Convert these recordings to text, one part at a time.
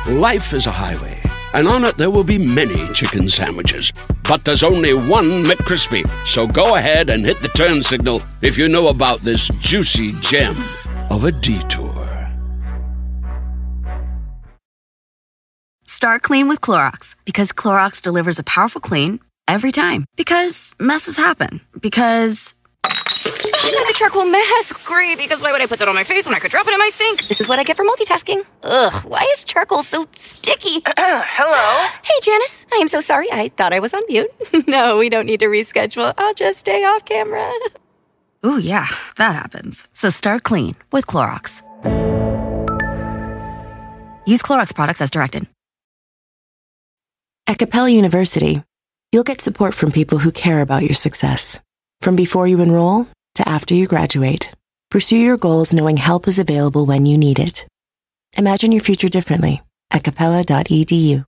Life is a highway, and on it there will be many chicken sandwiches. But there's only one McCrispy. So go ahead and hit the turn signal if you know about this juicy gem of a detour. Start clean with Clorox, because Clorox delivers a powerful clean every time. Because messes happen. Because the charcoal mask. Great, because why would I put that on my face when I could drop it in my sink? This is what I get for multitasking. Ugh, why is charcoal so sticky? Hello? Hey, Janice. I am so sorry. I thought I was on mute. No, we don't need to reschedule. I'll just stay off camera. Ooh, yeah, that happens. So start clean with Clorox. Use Clorox products as directed. At Capella University, you'll get support from people who care about your success. From before you enroll to after you graduate, pursue your goals knowing help is available when you need it. Imagine your future differently at capella.edu.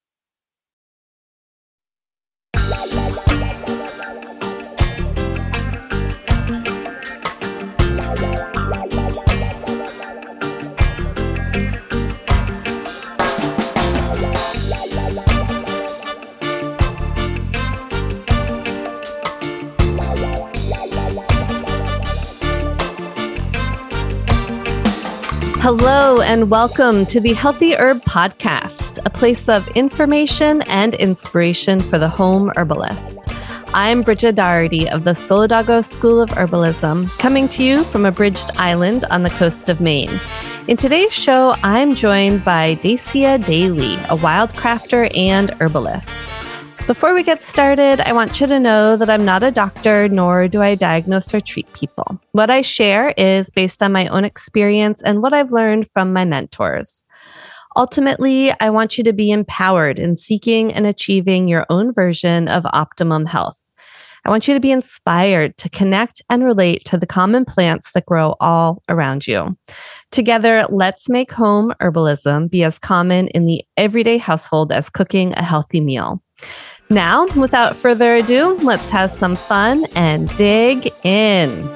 Hello and welcome to the Healthy Herb Podcast, a place of information and inspiration for the home herbalist. I'm Bridget Doherty of the Solidago School of Herbalism, coming to you from a bridged island on the coast of Maine. In today's show, I'm joined by Dacia Daly, a wildcrafter and herbalist. Before we get started, I want you to know that I'm not a doctor, nor do I diagnose or treat people. What I share is based on my own experience and what I've learned from my mentors. Ultimately, I want you to be empowered in seeking and achieving your own version of optimum health. I want you to be inspired to connect and relate to the common plants that grow all around you. Together, let's make home herbalism be as common in the everyday household as cooking a healthy meal. Now, without further ado, let's have some fun and dig in.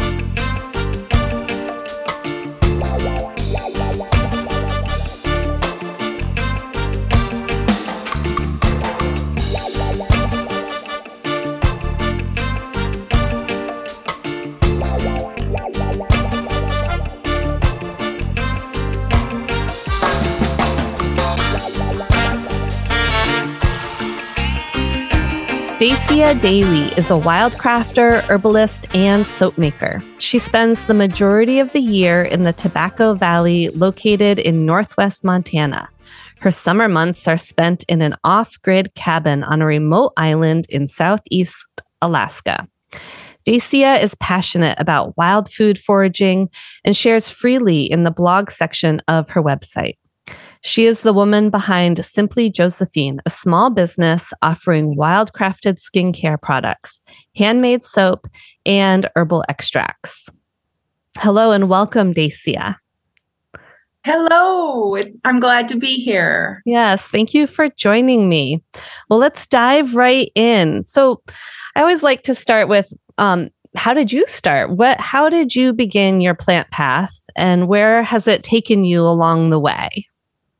Dacia Daly is a wildcrafter, herbalist, and soap maker. She spends the majority of the year in the Tobacco Valley, located in northwest Montana. Her summer months are spent in an off-grid cabin on a remote island in southeast Alaska. Dacia is passionate about wild food foraging and shares freely in the blog section of her website. She is the woman behind Simply Josephine, a small business offering wildcrafted skincare products, handmade soap, and herbal extracts. Hello and welcome, Dacia. Hello, I'm glad to be here. Yes, thank you for joining me. Well, let's dive right in. So I always like to start with, how did you start? How did you begin your plant path, and where has it taken you along the way?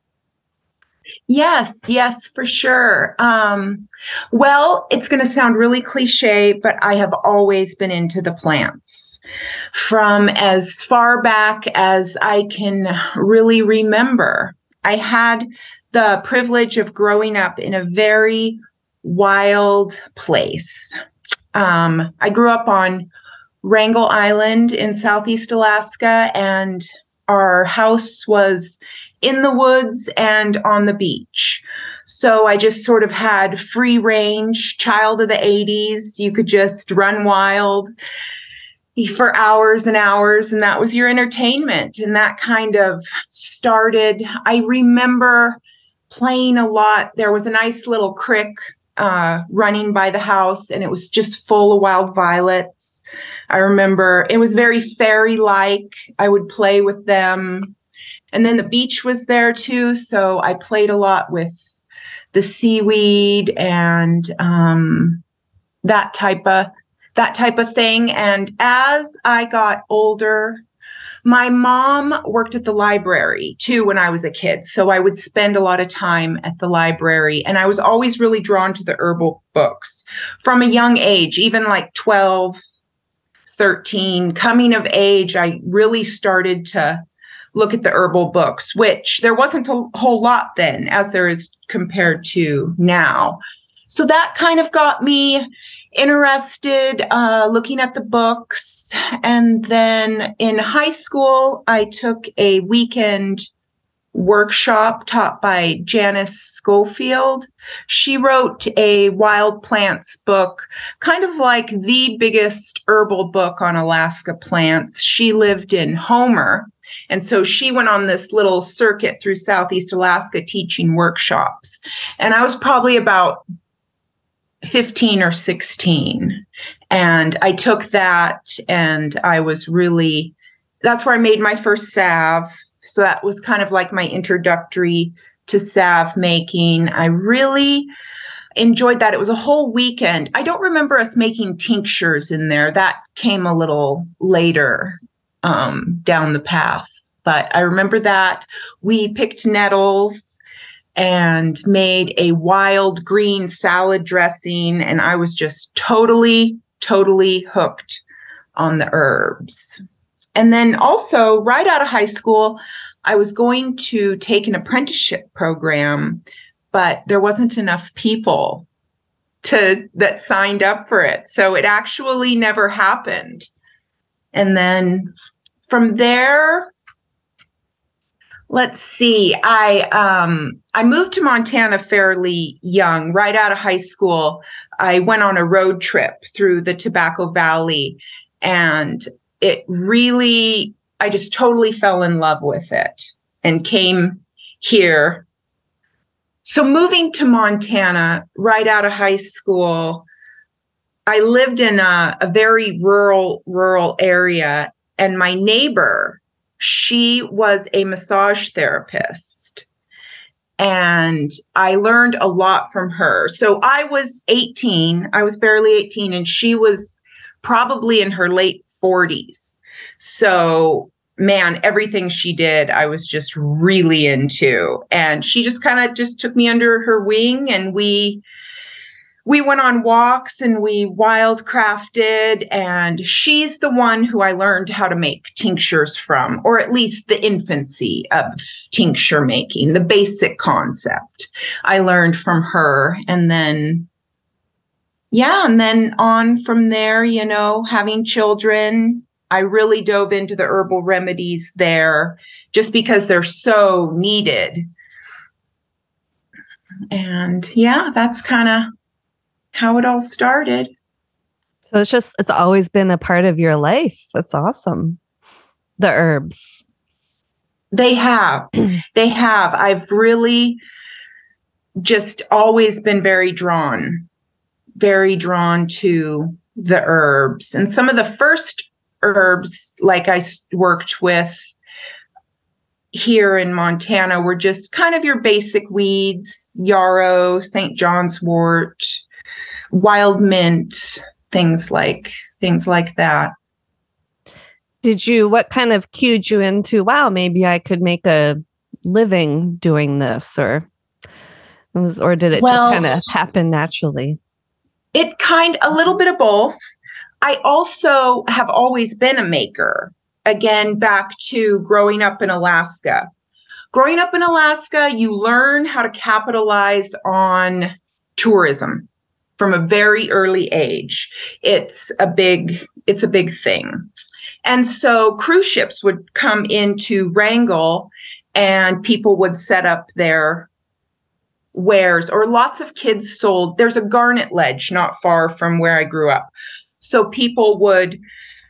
Yes, for sure. Well, it's going to sound really cliche, but I have always been into the plants from as far back as I can really remember. I had the privilege of growing up in a very wild place. I grew up on Wrangell Island in Southeast Alaska, and our house was in the woods and on the beach. So I just sort of had free range, child of the 80s. You could just run wild for hours and hours, and that was your entertainment. And that kind of started, I remember playing a lot. There was a nice little creek running by the house, and it was just full of wild violets. I remember it was very fairy-like. I would play with them. And then the beach was there too, so I played a lot with the seaweed and that type of thing. And as I got older, My mom worked at the library too when I was a kid. So I would spend a lot of time at the library, and I was always really drawn to the herbal books from a young age, even like 12, 13, coming of age. I really started to look at the herbal books, which there wasn't a whole lot then as there is compared to now. So that kind of got me interested, looking at the books. And then in high school, I took a weekend workshop taught by Janice Schofield. She wrote a wild plants book, kind of like the biggest herbal book on Alaska plants. She lived in Homer, and so she went on this little circuit through Southeast Alaska teaching workshops. And I was probably about 15 or 16. And I took that, and I was really, that's where I made my first salve. So that was kind of like my introductory to salve making. I really enjoyed that. It was a whole weekend. I don't remember us making tinctures in there. That came a little later down the path. But I remember that we picked nettles and made a wild green salad dressing. And I was just totally hooked on the herbs. And then also right out of high school, I was going to take an apprenticeship program, but there wasn't enough people that signed up for it. So it actually never happened. And then from there, let's see, I moved to Montana fairly young. Right out of high school, I went on a road trip through the Tobacco Valley, and it really, I just totally fell in love with it and came here. So moving to Montana right out of high school, I lived in a very rural area, and my neighbor, she was a massage therapist, and I learned a lot from her. So I was 18, I was barely 18, and she was probably in her late 40s. So, man, everything she did, I was just really into. And she just kind of just took me under her wing, and we went on walks and we wildcrafted. And she's the one who I learned how to make tinctures from, or at least the infancy of tincture making, the basic concept I learned from her. And then, yeah, and then on from there, you know, having children, I really dove into the herbal remedies there just because they're so needed. And yeah, that's kind of how it all started. So it's always been a part of your life. That's awesome. The herbs. They have. I've really just always been very drawn to the herbs. And some of the first herbs, like I worked with here in Montana, were just kind of your basic weeds, yarrow, St. John's wort, wild mint, things like that. What kind of cued you into, wow, maybe I could make a living doing this, or did it just kind of happen naturally? A little bit of both. I also have always been a maker. Again, back to growing up in Alaska. Growing up in Alaska, you learn how to capitalize on tourism from a very early age. It's a big thing. And so cruise ships would come into Wrangell, and people would set up their wares, or lots of kids sold. There's a garnet ledge not far from where I grew up. So people would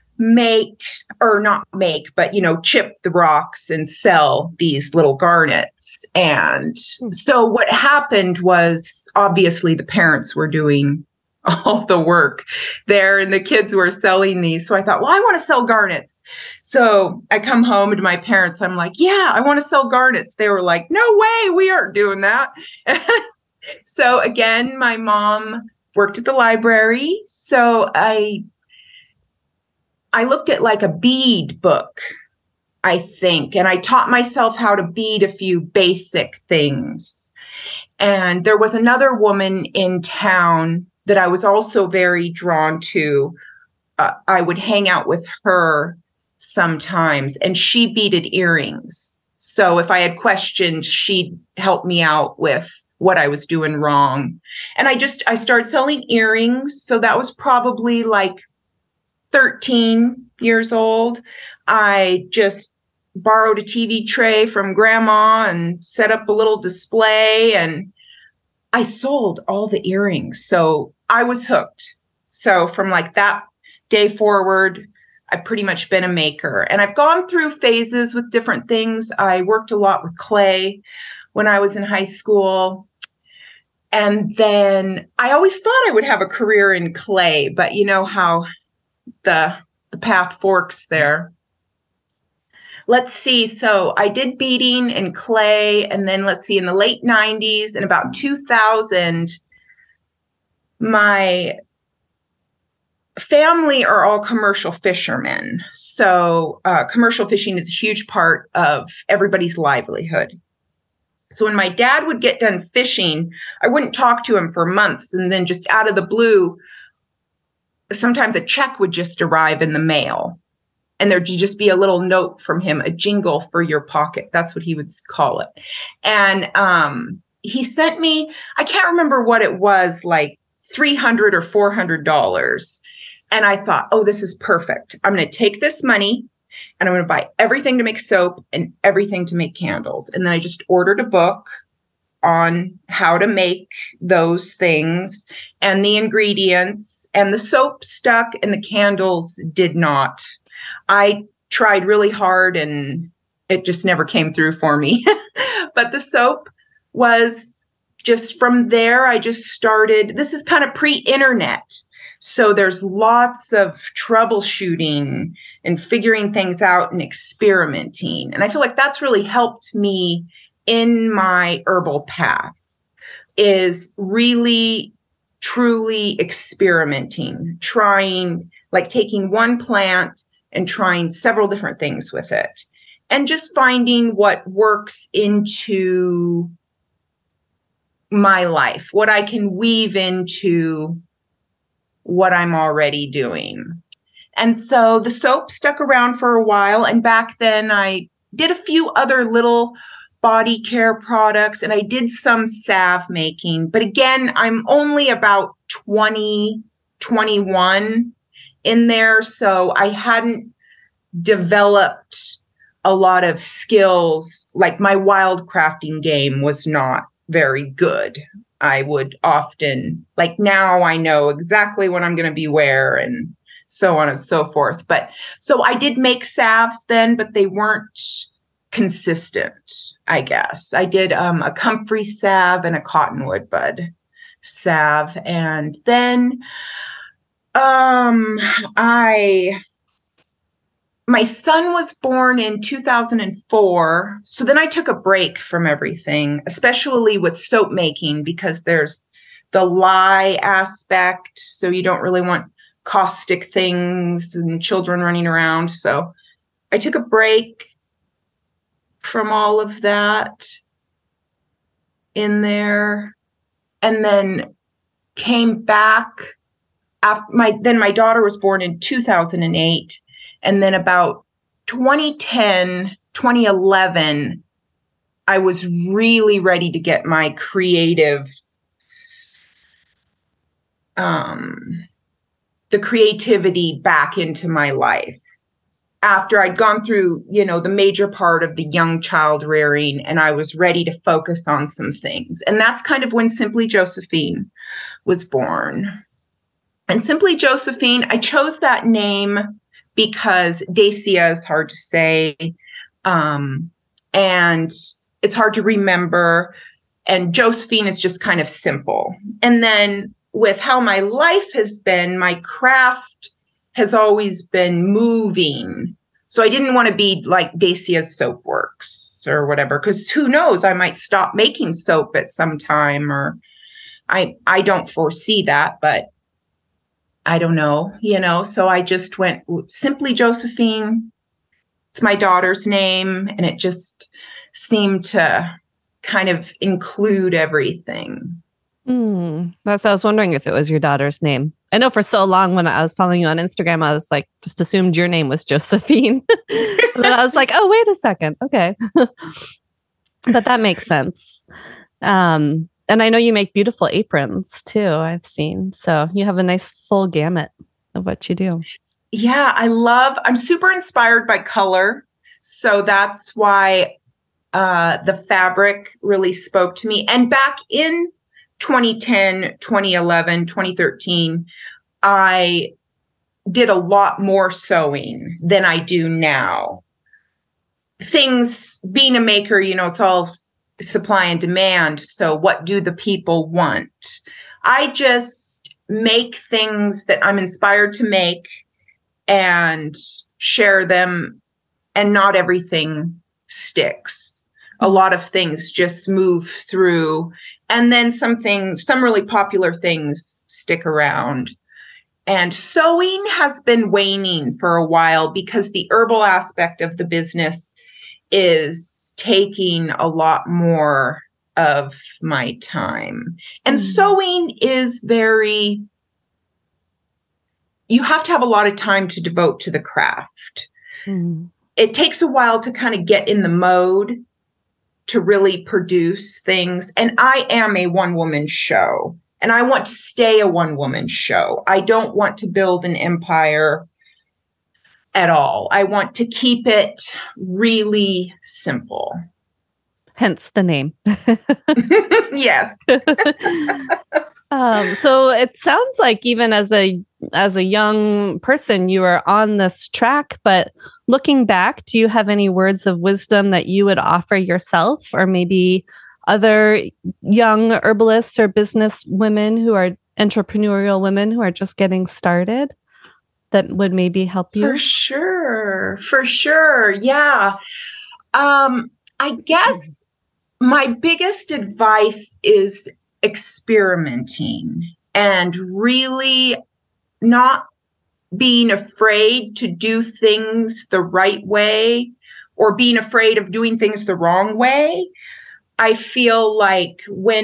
chip the rocks and sell these little garnets. And so what happened was, obviously the parents were doing all the work there and the kids were selling these. So I thought, well, I want to sell garnets. So I come home to my parents. I'm like, yeah, I want to sell garnets. They were like, no way, we aren't doing that. So again, my mom worked at the library. So I looked at like a bead book I think. And I taught myself how to bead a few basic things. And there was another woman in town that I was also very drawn to. I would hang out with her sometimes, and she beaded earrings. So if I had questions, she'd help me out with what I was doing wrong. And I started selling earrings. So that was probably like 13 years old. I just borrowed a TV tray from grandma and set up a little display, and I sold all the earrings. So I was hooked. So from like that day forward, I've pretty much been a maker. And I've gone through phases with different things. I worked a lot with clay when I was in high school. And then I always thought I would have a career in clay, but you know how the path forks there. Let's see. So I did beading and clay. And then let's see, in the late 90s and about 2000, my family are all commercial fishermen. So commercial fishing is a huge part of everybody's livelihood. So when my dad would get done fishing, I wouldn't talk to him for months. And then just out of the blue, sometimes a check would just arrive in the mail. And there'd just be a little note from him, a jingle for your pocket. That's what he would call it. And he sent me, I can't remember what it was, like $300 or $400. And I thought, oh, this is perfect. I'm going to take this money and I'm going to buy everything to make soap and everything to make candles. And then I just ordered a book on how to make those things and the ingredients, and the soap stuck and the candles did not. I tried really hard and it just never came through for me. But the soap was just from there. I just started. This is kind of pre-internet. So there's lots of troubleshooting and figuring things out and experimenting. And I feel like that's really helped me in my herbal path, is really, truly experimenting, trying, like taking one plant and trying several different things with it, and just finding what works into my life, what I can weave into what I'm already doing. And so the soap stuck around for a while. And back then I did a few other little body care products, and I did some salve making. But again, I'm only about 20, 21 in there. So I hadn't developed a lot of skills. Like my wild crafting game was not very good. I would often, like now I know exactly what I'm going to be where and so on and so forth. But so I did make salves then, but they weren't consistent, I guess. I did a comfrey salve and a cottonwood bud salve. And then my son was born in 2004. So then I took a break from everything, especially with soap making, because there's the lye aspect. So you don't really want caustic things and children running around. So I took a break from all of that in there, and then came back after my daughter was born in 2008. And then about 2010, 2011, I was really ready to get my creative, the creativity back into my life. After I'd gone through, the major part of the young child rearing, and I was ready to focus on some things. And that's kind of when Simply Josephine was born. And Simply Josephine, I chose that name because Dacia is hard to say, and it's hard to remember, and Josephine is just kind of simple. And then with how my life has been, my craft has always been moving. So I didn't want to be like Dacia's Soap Works or whatever, because who knows, I might stop making soap at some time, or I don't foresee that, but I don't know, so I just went Simply Josephine, It's my daughter's name, and it just seemed to kind of include everything. I was wondering if it was your daughter's name. I know for so long when I was following you on Instagram, I was like, just assumed your name was Josephine. And then I was like, oh, wait a second. Okay. But that makes sense. And I know you make beautiful aprons too, I've seen. So you have a nice full gamut of what you do. Yeah, I'm super inspired by color. So that's why the fabric really spoke to me. And back in 2010, 2011, 2013, I did a lot more sewing than I do now. Things, being a maker, it's all supply and demand. So what do the people want? I just make things that I'm inspired to make and share them, and not everything sticks. A lot of things just move through, and then some really popular things stick around. And sewing has been waning for a while because the herbal aspect of the business is taking a lot more of my time. And sewing is you have to have a lot of time to devote to the craft. It takes a while to kind of get in the mode to really produce things. And I am a one-woman show, and I want to stay a one-woman show. I don't want to build an empire at all. I want to keep it really simple. Hence the name. Yes. So it sounds like even as a young person, you were on this track, but looking back, do you have any words of wisdom that you would offer yourself, or maybe other young herbalists or business women who are entrepreneurial women who are just getting started, that would maybe help you? For sure. Yeah. I guess my biggest advice is experimenting and really not being afraid to do things the right way or being afraid of doing things the wrong way. I feel like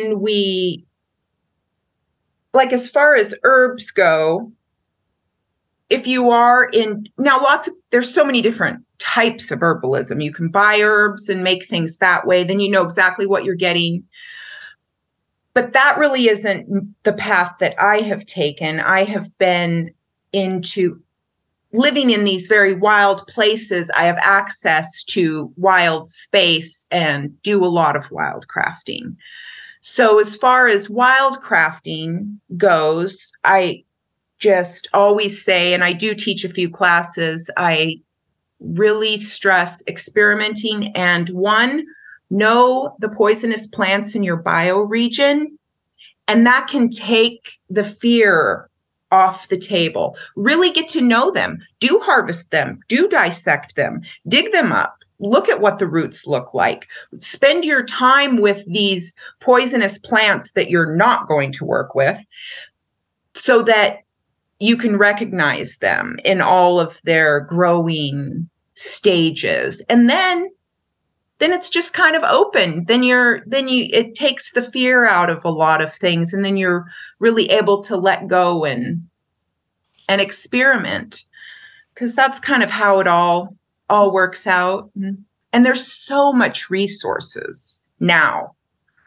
as far as herbs go, if you are there's so many different types of herbalism. You can buy herbs and make things that way. Then you know exactly what you're getting. But that really isn't the path that I have taken. I have been into living in these very wild places. I have access to wild space and do a lot of wild crafting. So as far as wild crafting goes, I just always say, and I do teach a few classes, I really stress experimenting and know the poisonous plants in your bioregion, and that can take the fear off the table. Really get to know them. Do harvest them. Do dissect them. Dig them up. Look at what the roots look like. Spend your time with these poisonous plants that you're not going to work with, so that you can recognize them in all of their growing stages. And then it's just kind of open. It takes the fear out of a lot of things. And then you're really able to let go and experiment, because that's kind of how it all works out. And there's so much resources now,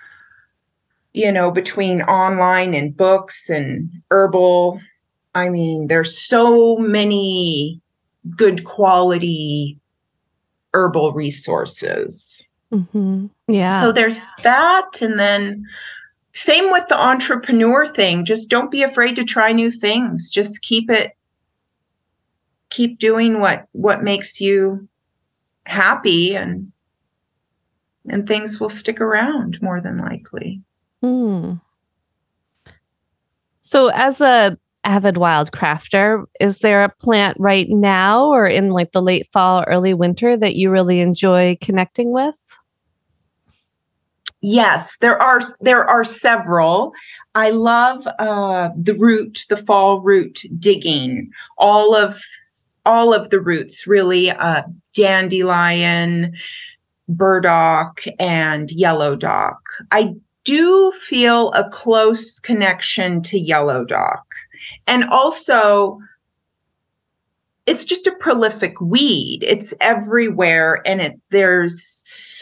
between online and books and herbal. I mean, there's so many good quality herbal resources. Yeah. So there's that. And then same with the entrepreneur thing. Just don't be afraid to try new things. Just keep doing what makes you happy, and things will stick around more than likely. So as a avid wild crafter, is there a plant right now or in like the late fall, early winter that you really enjoy connecting with? Yes, there are several. I love the fall root digging. All of all of the roots, really, dandelion, burdock, and yellow dock. I do feel a close connection to yellow dock. And also, it's just a prolific weed. It's everywhere, and there's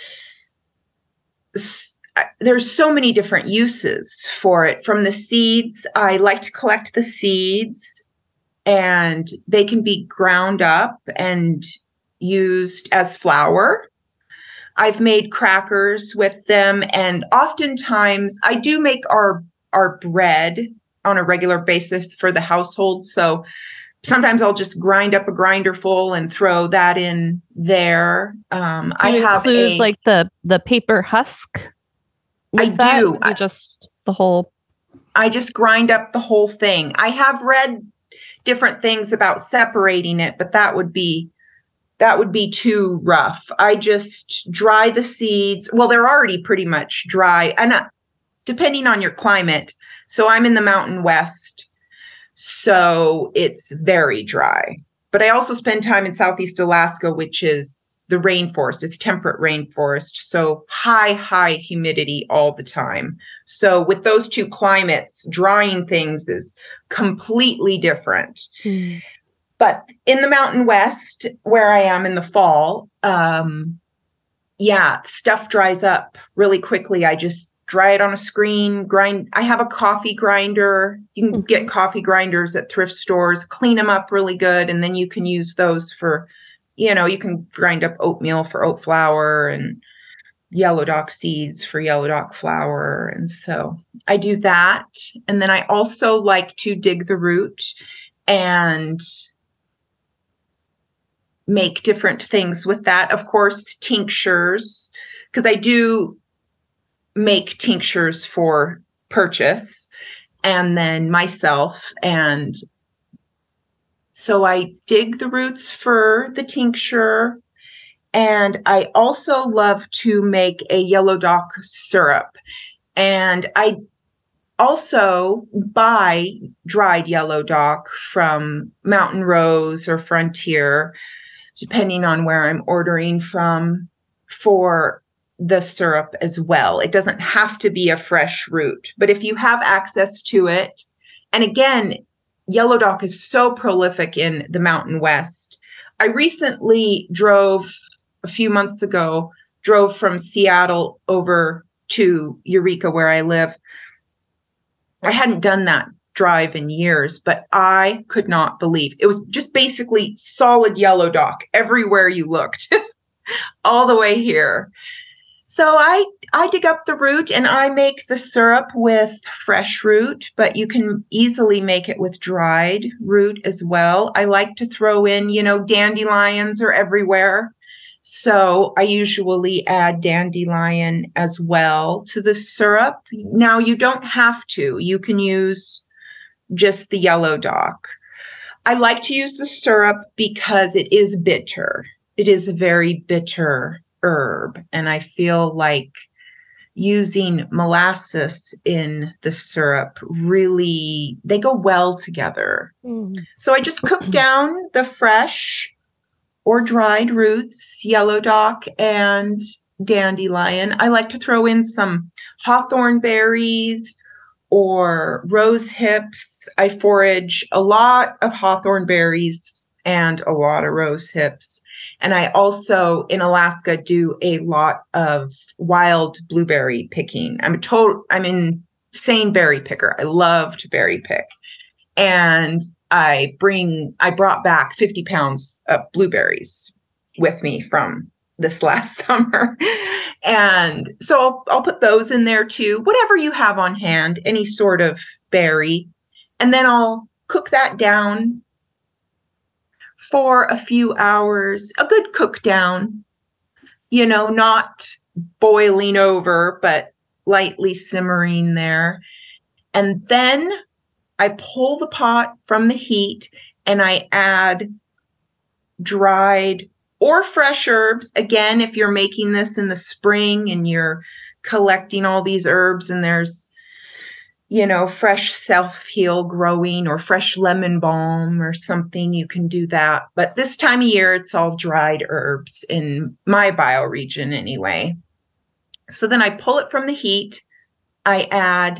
so many different uses for it. From the seeds, I like to collect the seeds, and they can be ground up and used as flour. I've made crackers with them, and oftentimes I do make our bread on a regular basis for the household. So sometimes I'll just grind up a grinder full and throw that in there. I have include like the paper husk. I do. Just the whole. I just grind up the whole thing. I have read different things about separating it, but that would be too rough. I just dry the seeds. Well, they're already pretty much dry, and depending on your climate. So I'm in the Mountain West, so it's very dry. But I also spend time in Southeast Alaska, which is the rainforest. It's temperate rainforest, so high humidity all the time. So with those two climates, drying things is completely different. Mm. But in the Mountain West, where I am in the fall, stuff dries up really quickly. I just dry it on a screen, grind. I have a coffee grinder. You can get coffee grinders at thrift stores, clean them up really good, and then you can use those for, you can grind up oatmeal for oat flour and yellow dock seeds for yellow dock flour. And so I do that. And then I also like to dig the root and make different things with that. Of course, tinctures, because I do make tinctures for purchase and then myself. And so I dig the roots for the tincture. And I also love to make a yellow dock syrup. And I also buy dried yellow dock from Mountain Rose or Frontier, depending on where I'm ordering from, for the syrup as well. It doesn't have to be a fresh root, but if you have access to it, and again, yellow dock is so prolific in the Mountain West. I recently a few months ago, drove from Seattle over to Eureka, where I live. I hadn't done that drive in years, but I could not believe it was just basically solid yellow dock everywhere you looked, all the way here. So I dig up the root and I make the syrup with fresh root, but you can easily make it with dried root as well. I like to throw in, dandelions are everywhere. So I usually add dandelion as well to the syrup. Now you don't have to. You can use just the yellow dock. I like to use the syrup because it is bitter. It is a very bitter herb, and I feel like using molasses in the syrup really, they go well together. So I just cook down the fresh or dried roots, yellow dock and dandelion. I like to throw in some hawthorn berries or rose hips. I forage a lot of hawthorn berries and a lot of rose hips. And I also, in Alaska, do a lot of wild blueberry picking. I'm an insane berry picker. I love to berry pick. And I brought back 50 pounds of blueberries with me from this last summer. And so I'll put those in there too, whatever you have on hand, any sort of berry. And then I'll cook that down for a few hours, a good cook down, not boiling over, but lightly simmering there. And then I pull the pot from the heat and I add dried or fresh herbs. Again, if you're making this in the spring and you're collecting all these herbs and there's fresh self-heal growing or fresh lemon balm or something, you can do that. But this time of year, it's all dried herbs in my bioregion anyway. So then I pull it from the heat. I add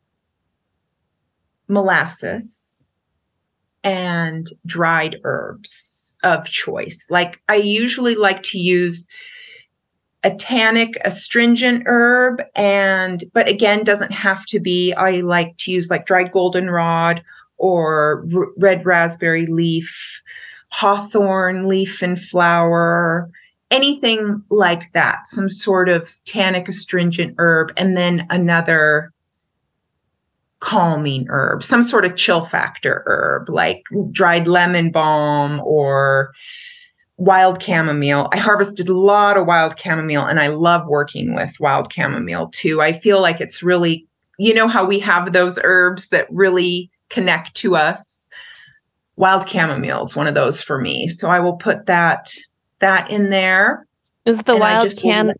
molasses and dried herbs of choice. Like I usually like to use a tannic astringent herb, but again, doesn't have to be. I like to use like dried goldenrod or red raspberry leaf, hawthorn leaf and flower, anything like that, some sort of tannic astringent herb, and then another calming herb, some sort of chill factor herb, like dried lemon balm or wild chamomile. I harvested a lot of wild chamomile, and I love working with wild chamomile too. I feel like it's really, how we have those herbs that really connect to us. Wild chamomile is one of those for me. So I will put that in there. Is the wild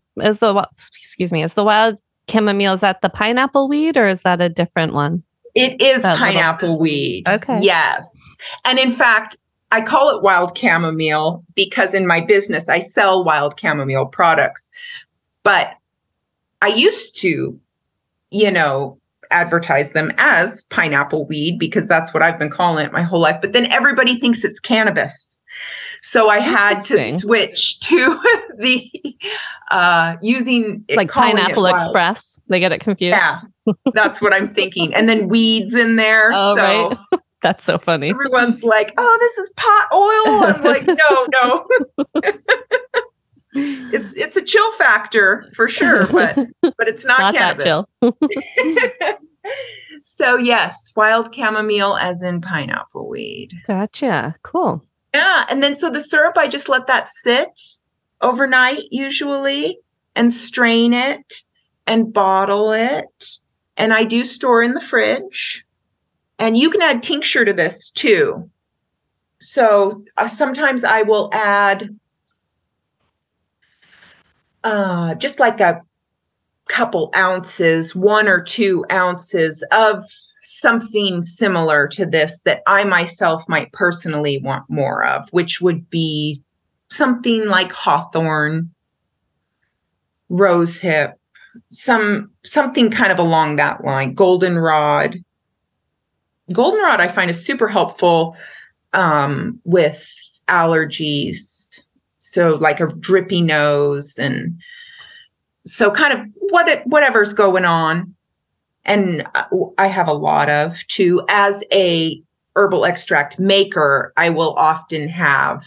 chamomile, is that the pineapple weed or is that a different one? It is pineapple weed. Okay. Yes. And in fact, I call it wild chamomile because in my business, I sell wild chamomile products. But I used to, advertise them as pineapple weed because that's what I've been calling it my whole life. But then everybody thinks it's cannabis. So I had to switch to the using it, like Pineapple Express. They get it confused. Yeah, that's what I'm thinking. And then weeds in there. Oh, so right. That's so funny. Everyone's like, "Oh, this is pot oil." I'm like, "No." It's a chill factor for sure, but it's not cannabis. That chill. So yes, wild chamomile as in pineapple weed. Gotcha. Cool. Yeah. And then so the syrup, I just let that sit overnight usually and strain it and bottle it. And I do store in the fridge. And you can add tincture to this too. So sometimes I will add just like a couple ounces, 1 or 2 ounces of something similar to this that I myself might personally want more of, which would be something like hawthorn, rosehip, something kind of along that line. Goldenrod I find is super helpful with allergies. So like a drippy nose, and so kind of whatever's going on. And I have a lot of too. As a herbal extract maker, I will often have,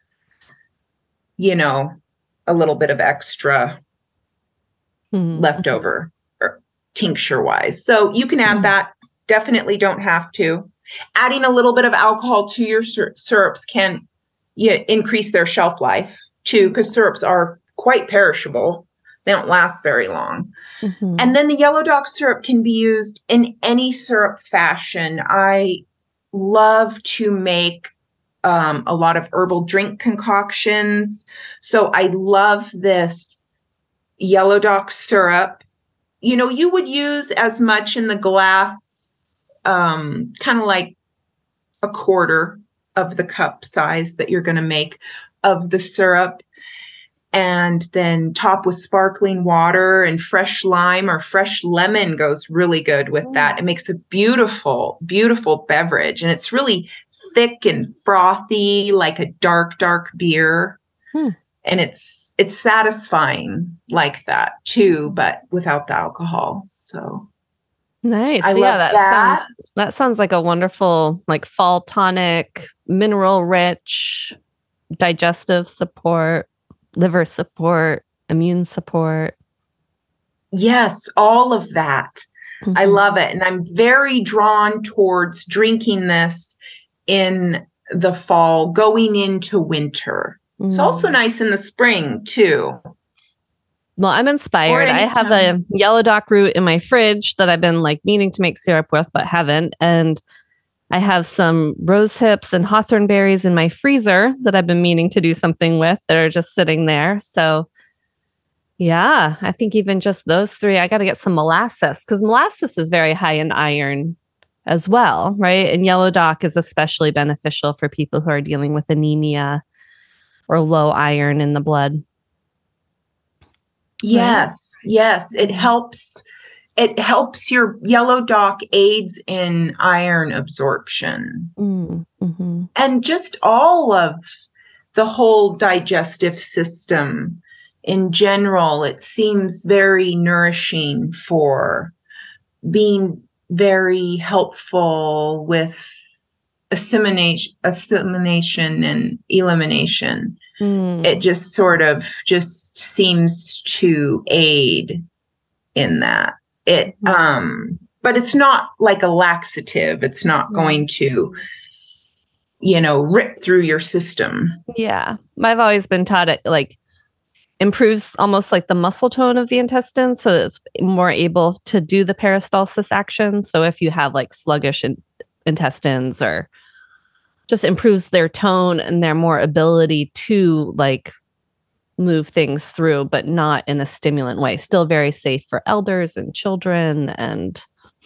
a little bit of extra leftover or tincture wise. So you can add that. Definitely don't have to. Adding a little bit of alcohol to your syrups can increase their shelf life too, because syrups are quite perishable. They don't last very long. Mm-hmm. And then the yellow dog syrup can be used in any syrup fashion. I love to make a lot of herbal drink concoctions. So I love this yellow dog syrup. You would use as much in the glass, kind of like a quarter of the cup size that you're going to make of the syrup, and then top with sparkling water, and fresh lime or fresh lemon goes really good with that. It makes a beautiful, beautiful beverage, and it's really thick and frothy, like a dark beer. And it's satisfying like that too, but without the alcohol. So nice. That sounds like a wonderful, like fall tonic, mineral rich, digestive support, liver support, immune support. Yes, all of that. Mm-hmm. I love it. And I'm very drawn towards drinking this in the fall, going into winter. Mm. It's also nice in the spring too. Well, I'm inspired. I have a yellow dock root in my fridge that I've been meaning to make syrup with, but haven't. And I have some rose hips and hawthorn berries in my freezer that I've been meaning to do something with that are just sitting there. So Yeah, I think even just those three, I got to get some molasses because molasses is very high in iron as well, right? And yellow dock is especially beneficial for people who are dealing with anemia or low iron in the blood. Yes, right? Yes, it helps. It helps your yellow dock aids in iron absorption. Mm-hmm. And just all of the whole digestive system in general, it seems very nourishing for being very helpful with assimilation and elimination. It just sort of just seems to aid in that. But it's not like a laxative. It's not going to, rip through your system. Yeah. I've always been taught it like improves almost like the muscle tone of the intestines. So it's more able to do the peristalsis action. So if you have like sluggish intestines or just improves their tone and their more ability to like move things through, but not in a stimulant way. Still very safe for elders and children and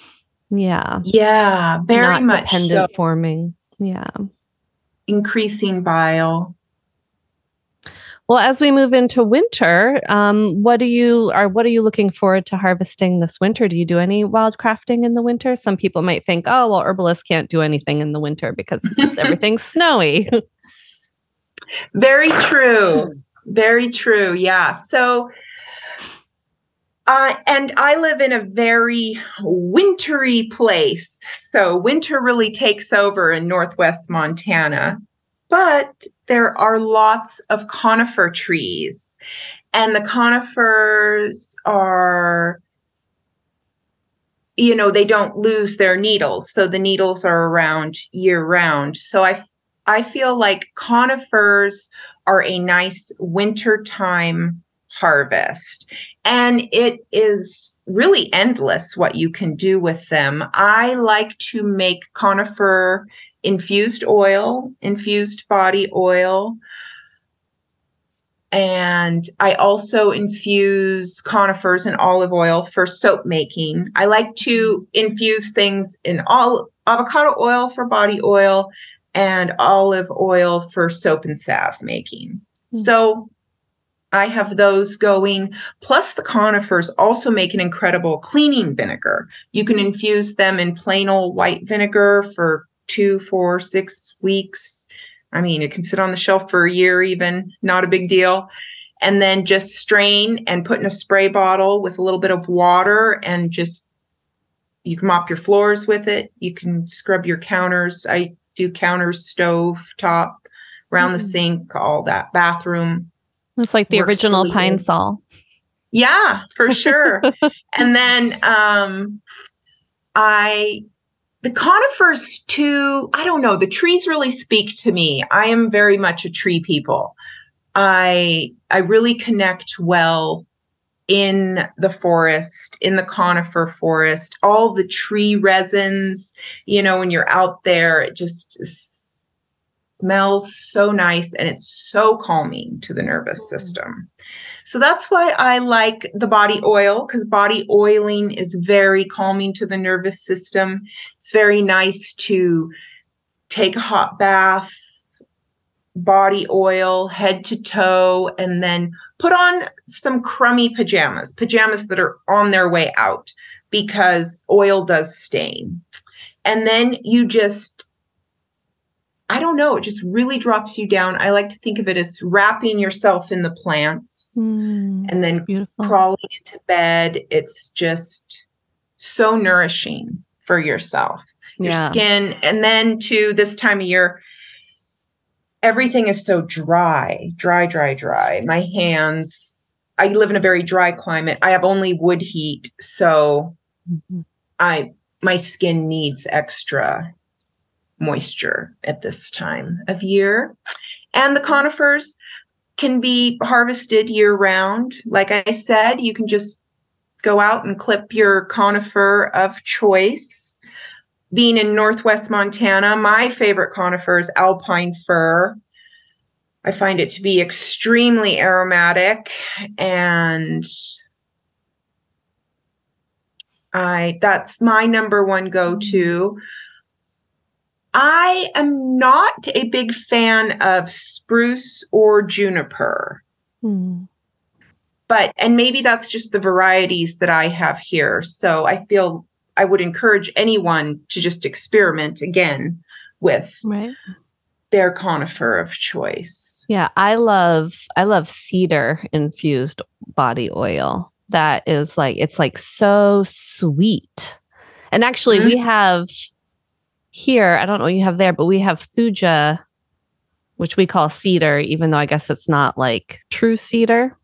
very not much dependent so. forming. Increasing bile. Well, as we move into winter, what are you looking forward to harvesting this winter? Do you do any wild crafting in the winter? Some people might think, oh, well, herbalists can't do anything in the winter because everything's snowy. Very true. Very true. Yeah. So, and I live in a very wintry place. So winter really takes over in Northwest Montana, but there are lots of conifer trees, and the conifers are, they don't lose their needles. So the needles are around year round. So I feel like conifers are a nice wintertime harvest. And it is really endless what you can do with them. I like to make conifer infused body oil. And I also infuse conifers in olive oil for soap making. I like to infuse things in avocado oil for body oil and olive oil for soap and salve making. Mm-hmm. So I have those going. Plus the conifers also make an incredible cleaning vinegar. You can infuse them in plain old white vinegar for 2, 4, 6 weeks. I mean, it can sit on the shelf for a year even, not a big deal. And then just strain and put in a spray bottle with a little bit of water, and you can mop your floors with it. You can scrub your counters. I do counters, stove, top, around the sink, all that, bathroom. It's like the original Pine Sol. Yeah, for sure. And then the conifers too, I don't know, the trees really speak to me. I am very much a tree people. I really connect well in the forest, in the conifer forest, all the tree resins, when you're out there, it just smells so nice and it's so calming to the nervous system. So that's why I like the body oil, because body oiling is very calming to the nervous system. It's very nice to take a hot bath, body oil, head to toe, and then put on some crummy pajamas that are on their way out, because oil does stain. And then you just, I don't know, it just really drops you down. I like to think of it as wrapping yourself in the plants and then crawling into bed. It's just so nourishing for yourself, your skin. And then to this time of year, everything is so dry. My hands, I live in a very dry climate. I have only wood heat. So my skin needs extra moisture at this time of year. And the conifers can be harvested year round. Like I said, you can just go out and clip your conifer of choice. Being in Northwest Montana, my favorite conifer is alpine fir. I find it to be extremely aromatic, and that's my number one go-to. I am not a big fan of spruce or juniper. And maybe that's just the varieties that I have here. So I feel I would encourage anyone to just experiment again with their conifer of choice. Yeah, I love cedar infused body oil. That is it's so sweet. And actually we have here, I don't know what you have there, but we have thuja, which we call cedar, even though I guess it's not like true cedar.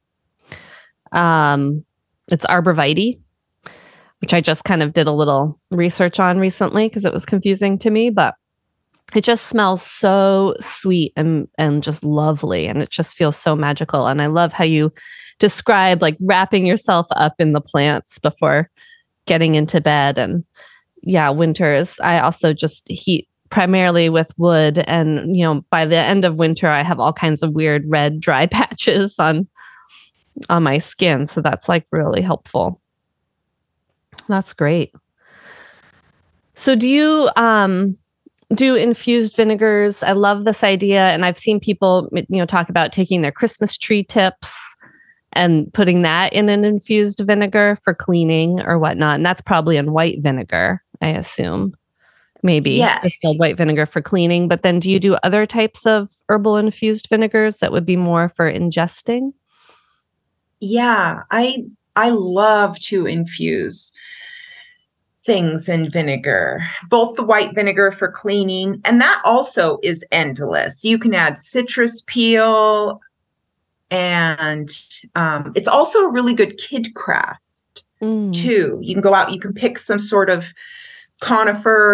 It's arborvitae, which I just kind of did a little research on recently because it was confusing to me, but it just smells so sweet and just lovely. And it just feels so magical. And I love how you describe like wrapping yourself up in the plants before getting into bed. And yeah, winters, I also just heat primarily with wood. And, by the end of winter, I have all kinds of weird red dry patches on my skin. So that's like really helpful. That's great. So do you do infused vinegars? I love this idea. And I've seen people, talk about taking their Christmas tree tips and putting that in an infused vinegar for cleaning or whatnot. And that's probably in white vinegar, I assume. Maybe distilled white vinegar for cleaning. But then do you do other types of herbal infused vinegars that would be more for ingesting? Yeah, I love to infuse things in vinegar, both the white vinegar for cleaning, and that also is endless. You can add citrus peel, and it's also a really good kid craft too. You can go out, you can pick some sort of conifer,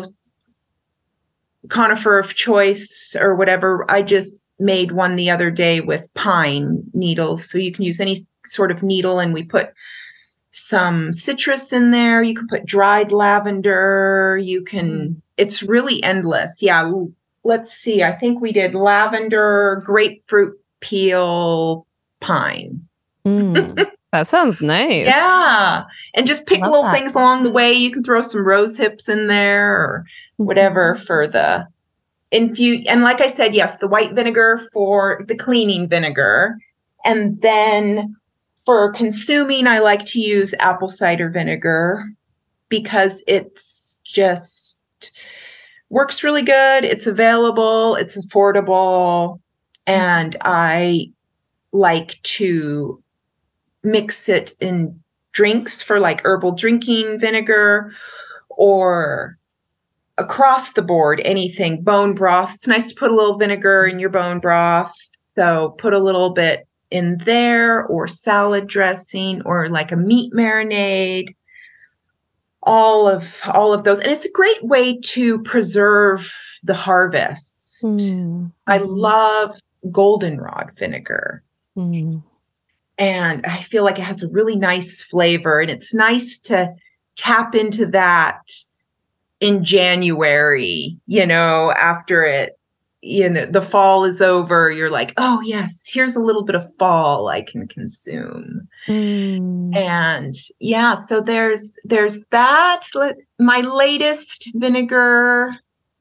conifer of choice or whatever. I just made one the other day with pine needles. So you can use any sort of needle, and we put some citrus in there. You can put dried lavender. It's really endless. Yeah. Let's see. I think we did lavender, grapefruit peel, pine. That sounds nice. Yeah. And just pick little things along the way. You can throw some rose hips in there or whatever for the infuse. And like I said, yes, the white vinegar for the cleaning vinegar. And then for consuming, I like to use apple cider vinegar because it's just works really good. It's available. It's affordable. And I like to mix it in drinks for like herbal drinking vinegar or across the board, anything, bone broth. It's nice to put a little vinegar in your bone broth. So put a little bit in there, or salad dressing, or like a meat marinade, all of those. And it's a great way to preserve the harvests. I love goldenrod vinegar. And I feel like it has a really nice flavor, and it's nice to tap into that in January, after the fall is over. You're like, oh yes, here's a little bit of fall I can consume. And yeah, so there's that. My latest vinegar.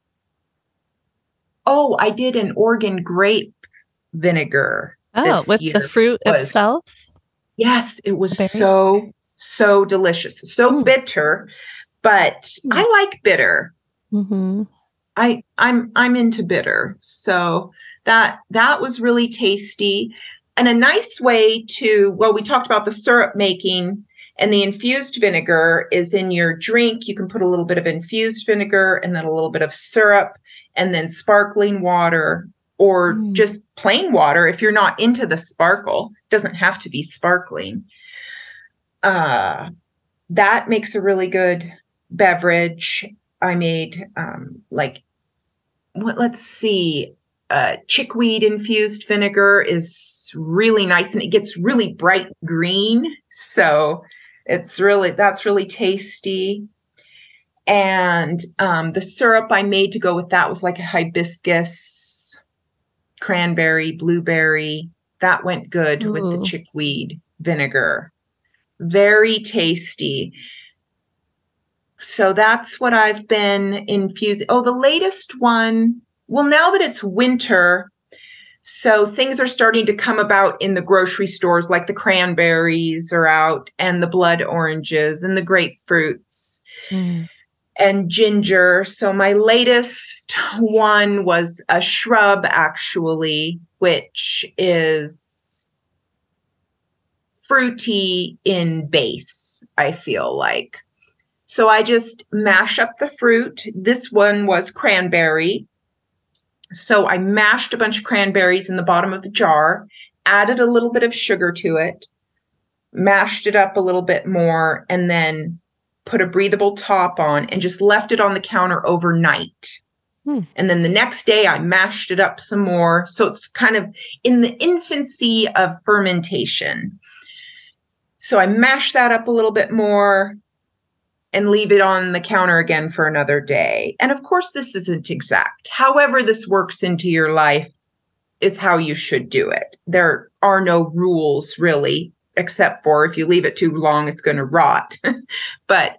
Oh, I did an Oregon grape vinegar. Oh, with the fruit itself? Yes, it was so delicious. So bitter, but I like bitter. I'm into bitter. So that was really tasty. And a nice way we talked about the syrup making, and the infused vinegar is in your drink. You can put a little bit of infused vinegar and then a little bit of syrup and then sparkling water, or just plain water if you're not into the sparkle. It doesn't have to be sparkling. That makes a really good beverage. I made let's see, chickweed infused vinegar is really nice, and it gets really bright green. So that's really tasty. And the syrup I made to go with that was like a hibiscus cranberry, blueberry. That went good with the Ooh. chickweed vinegar. Very tasty. So that's what I've been infusing. Oh, the latest one. Well, now that it's winter, so things are starting to come about in the grocery stores, like the cranberries are out and the blood oranges and the grapefruits and ginger. So my latest one was a shrub, actually, which is fruity in base, I feel like. So I just mash up the fruit. This one was cranberry. So I mashed a bunch of cranberries in the bottom of the jar, added a little bit of sugar to it, mashed it up a little bit more, and then put a breathable top on and just left it on the counter overnight. And then the next day I mashed it up some more. So it's kind of in the infancy of fermentation. So I mash that up a little bit more and leave it on the counter again for another day. And of course, this isn't exact. However this works into your life is how you should do it. There are no rules really, except for if you leave it too long, it's going to rot. But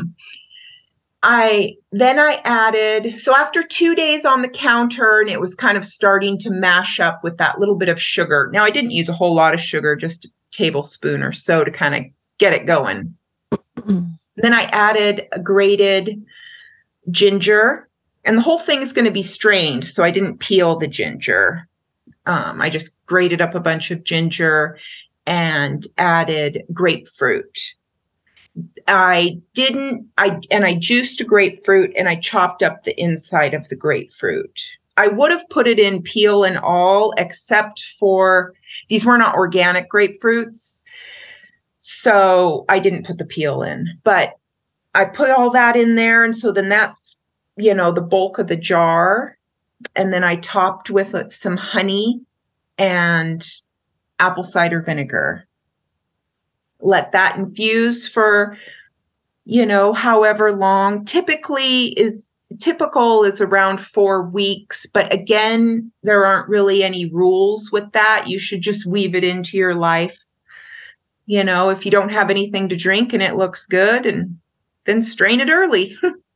I added, so after 2 days on the counter and it was kind of starting to mash up with that little bit of sugar. Now I didn't use a whole lot of sugar, just a tablespoon or so to kind of get it going. Then I added a grated ginger, and the whole thing is going to be strained. So I didn't peel the ginger. I just grated up a bunch of ginger and added grapefruit. I juiced a grapefruit and I chopped up the inside of the grapefruit. I would have put it in peel and all, except for these were not organic grapefruits. So I didn't put the peel in, but I put all that in there. And so then that's, the bulk of the jar. And then I topped with some honey and apple cider vinegar. Let that infuse for, however long. Typical is around 4 weeks. But again, there aren't really any rules with that. You should just weave it into your life. If you don't have anything to drink and it looks good, and then strain it early,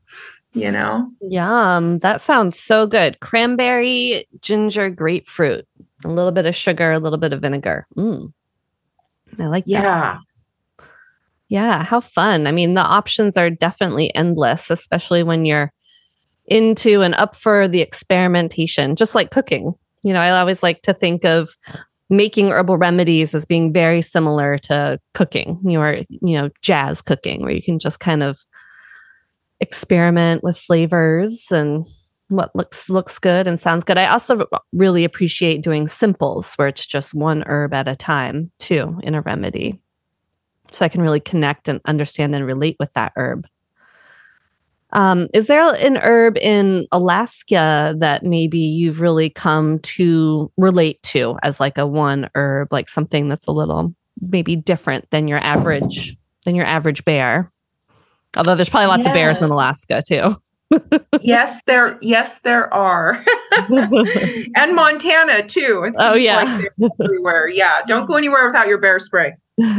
Yum. That sounds so good. Cranberry, ginger, grapefruit, a little bit of sugar, a little bit of vinegar. I like that. Yeah. How fun. I mean, the options are definitely endless, especially when you're into and up for the experimentation, just like cooking. I always like to think of making herbal remedies as being very similar to cooking, jazz cooking, where you can just kind of experiment with flavors and what looks good and sounds good. I also really appreciate doing simples where it's just one herb at a time too in a remedy. So I can really connect and understand and relate with that herb. Is there an herb in Alaska that maybe you've really come to relate to as like a one herb, like something that's a little maybe different than your average bear? Although there's probably lots of bears in Alaska too. Yes, there are. And Montana too. Oh yeah. Like everywhere. Yeah. Don't go anywhere without your bear spray.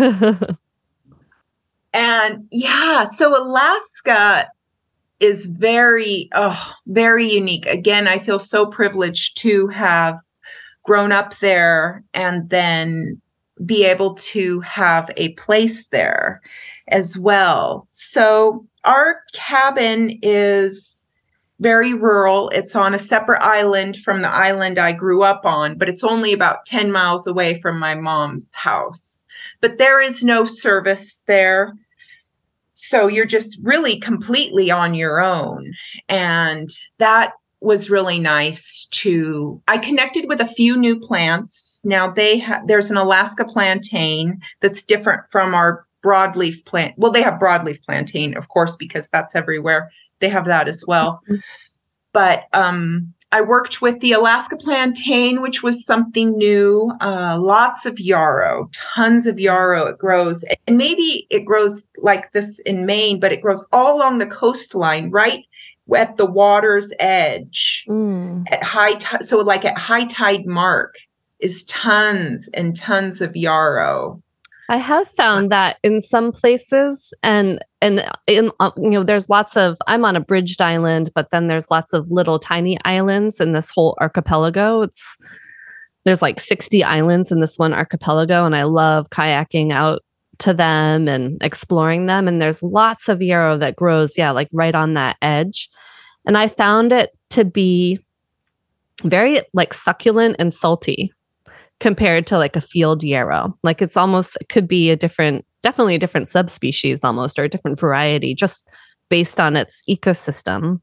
And so Alaska is very unique. Again, I feel so privileged to have grown up there and then be able to have a place there as well. So our cabin is very rural. It's on a separate island from the island I grew up on, but it's only about 10 miles away from my mom's house. But there is no service there. So you're just really completely on your own. And that was really nice I connected with a few new plants. Now there's an Alaska plantain that's different from our broadleaf plant. Well, they have broadleaf plantain, of course, because that's everywhere. They have that as well. But I worked with the Alaska plantain, which was something new. Lots of yarrow, tons of yarrow it grows. And maybe it grows like this in Maine, but it grows all along the coastline, right at the water's edge Mm. at high tide. So like at high tide mark is tons and tons of yarrow. I have found that in some places, and in there's lots of. I'm on a bridged island, but then there's lots of little tiny islands in this whole archipelago. There's like 60 islands in this one archipelago, and I love kayaking out to them and exploring them. And there's lots of yarrow that grows, like right on that edge. And I found it to be very like succulent and salty compared to like a field yarrow. Like it could be definitely a different subspecies almost, or a different variety, just based on its ecosystem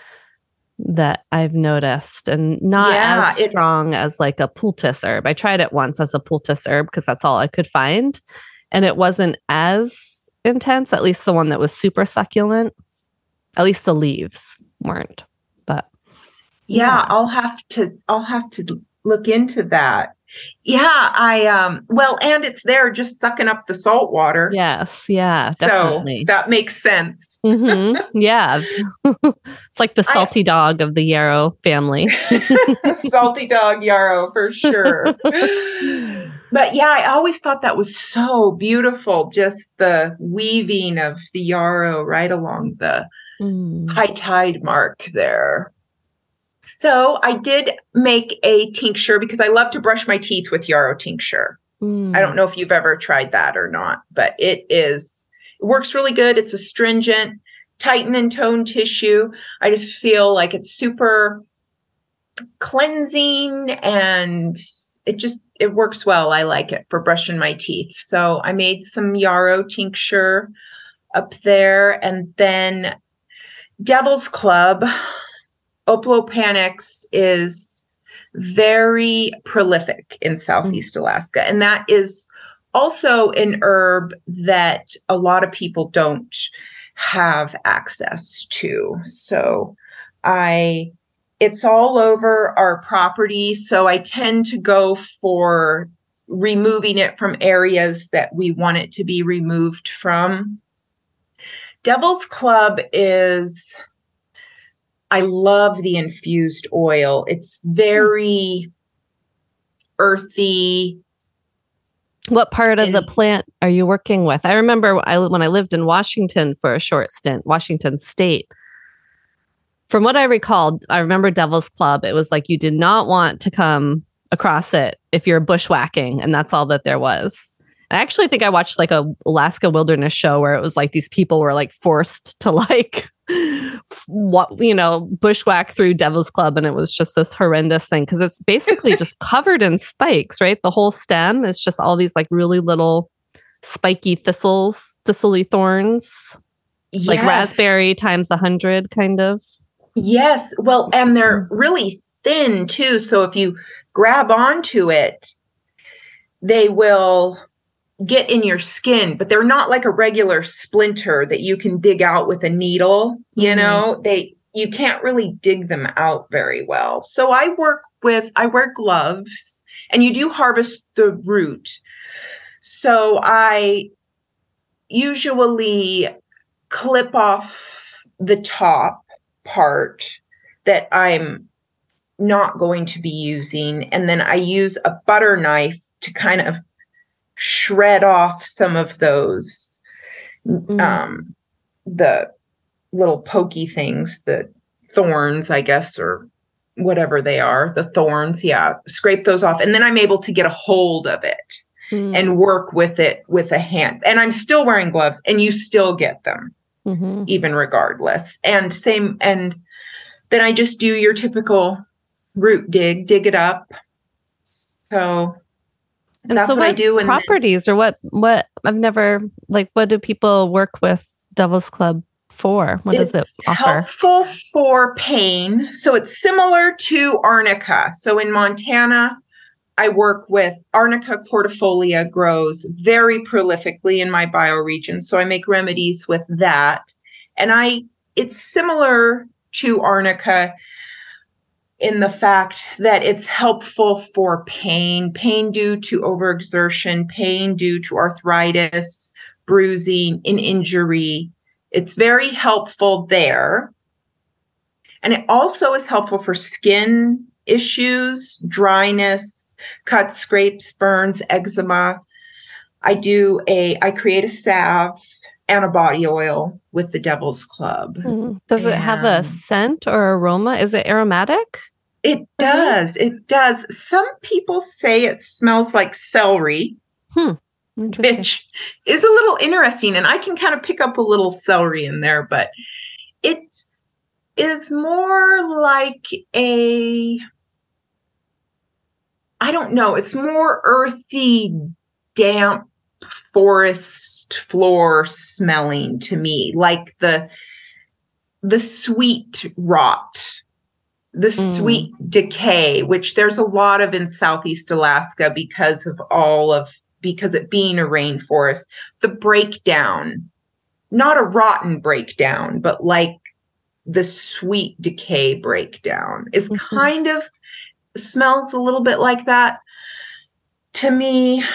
that I've noticed, and not as strong as like a poultice herb. I tried it once as a poultice herb because that's all I could find. And it wasn't as intense, at least the one that was super succulent. At least the leaves weren't. But yeah. I'll have to look into that. Yeah, well, and it's there just sucking up the salt water. Yes, yeah, definitely. So that makes sense. Mm-hmm. Yeah. It's like the salty dog of the yarrow family. Salty dog yarrow for sure. But yeah, I always thought that was so beautiful, just the weaving of the yarrow right along the high tide mark there. So I did make a tincture because I love to brush my teeth with yarrow tincture. I don't know if you've ever tried that or not, but it works really good. It's astringent, tighten and tone tissue. I just feel like it's super cleansing, and it works well. I like it for brushing my teeth. So I made some yarrow tincture up there, and then Devil's Club. Oplopanix is very prolific in Southeast Alaska. And that is also an herb that a lot of people don't have access to. So it's all over our property. So I tend to go for removing it from areas that we want it to be removed from. Devil's Club I love the infused oil. It's very earthy. What part of the plant are you working with? I remember when I lived in Washington for a short stint, Washington State. From what I recalled, I remember Devil's Club. It was like you did not want to come across it if you're bushwhacking, and that's all that there was. I actually think I watched like a Alaska wilderness show where it was like these people were like forced to like bushwhack through Devil's Club, and it was just this horrendous thing because it's basically just covered in spikes, right? The whole stem is just all these like really little spiky thistly thorns, like raspberry times 100 kind of. Yes. Well, and they're really thin too. So if you grab onto it, they will get in your skin, but they're not like a regular splinter that you can dig out with a needle. You can't really dig them out very well. So I wear gloves, and you do harvest the root. So I usually clip off the top part that I'm not going to be using. And then I use a butter knife to kind of shred off some of those, the little pokey things, the thorns, I guess, or whatever they are, the thorns. Yeah. Scrape those off. And then I'm able to get a hold of it and work with it with a hand. And I'm still wearing gloves, and you still get them even regardless. And then I just do your typical root dig it up. So and that's so what I do. And properties or what I've never, like, what do people work with Devil's Club for? What does it offer? Helpful for pain. So it's similar to arnica. So in Montana, I work with Arnica cordifolia, grows very prolifically in my bioregion. So I make remedies with that. And it's similar to arnica in the fact that it's helpful for pain due to overexertion, pain due to arthritis, bruising, and injury. It's very helpful there. And it also is helpful for skin issues, dryness, cuts, scrapes, burns, eczema. I create a salve and a body oil with the Devil's Club. Does it have a scent or aroma? Is it aromatic? It does. It does. Some people say it smells like celery, which is a little interesting. And I can kind of pick up a little celery in there, but it is more like I don't know, it's more earthy, damp, forest floor smelling to me, like the sweet rot, the sweet decay, which there's a lot of in Southeast Alaska because it being a rainforest. The breakdown, not a rotten breakdown, but like the sweet decay breakdown is kind of smells a little bit like that to me.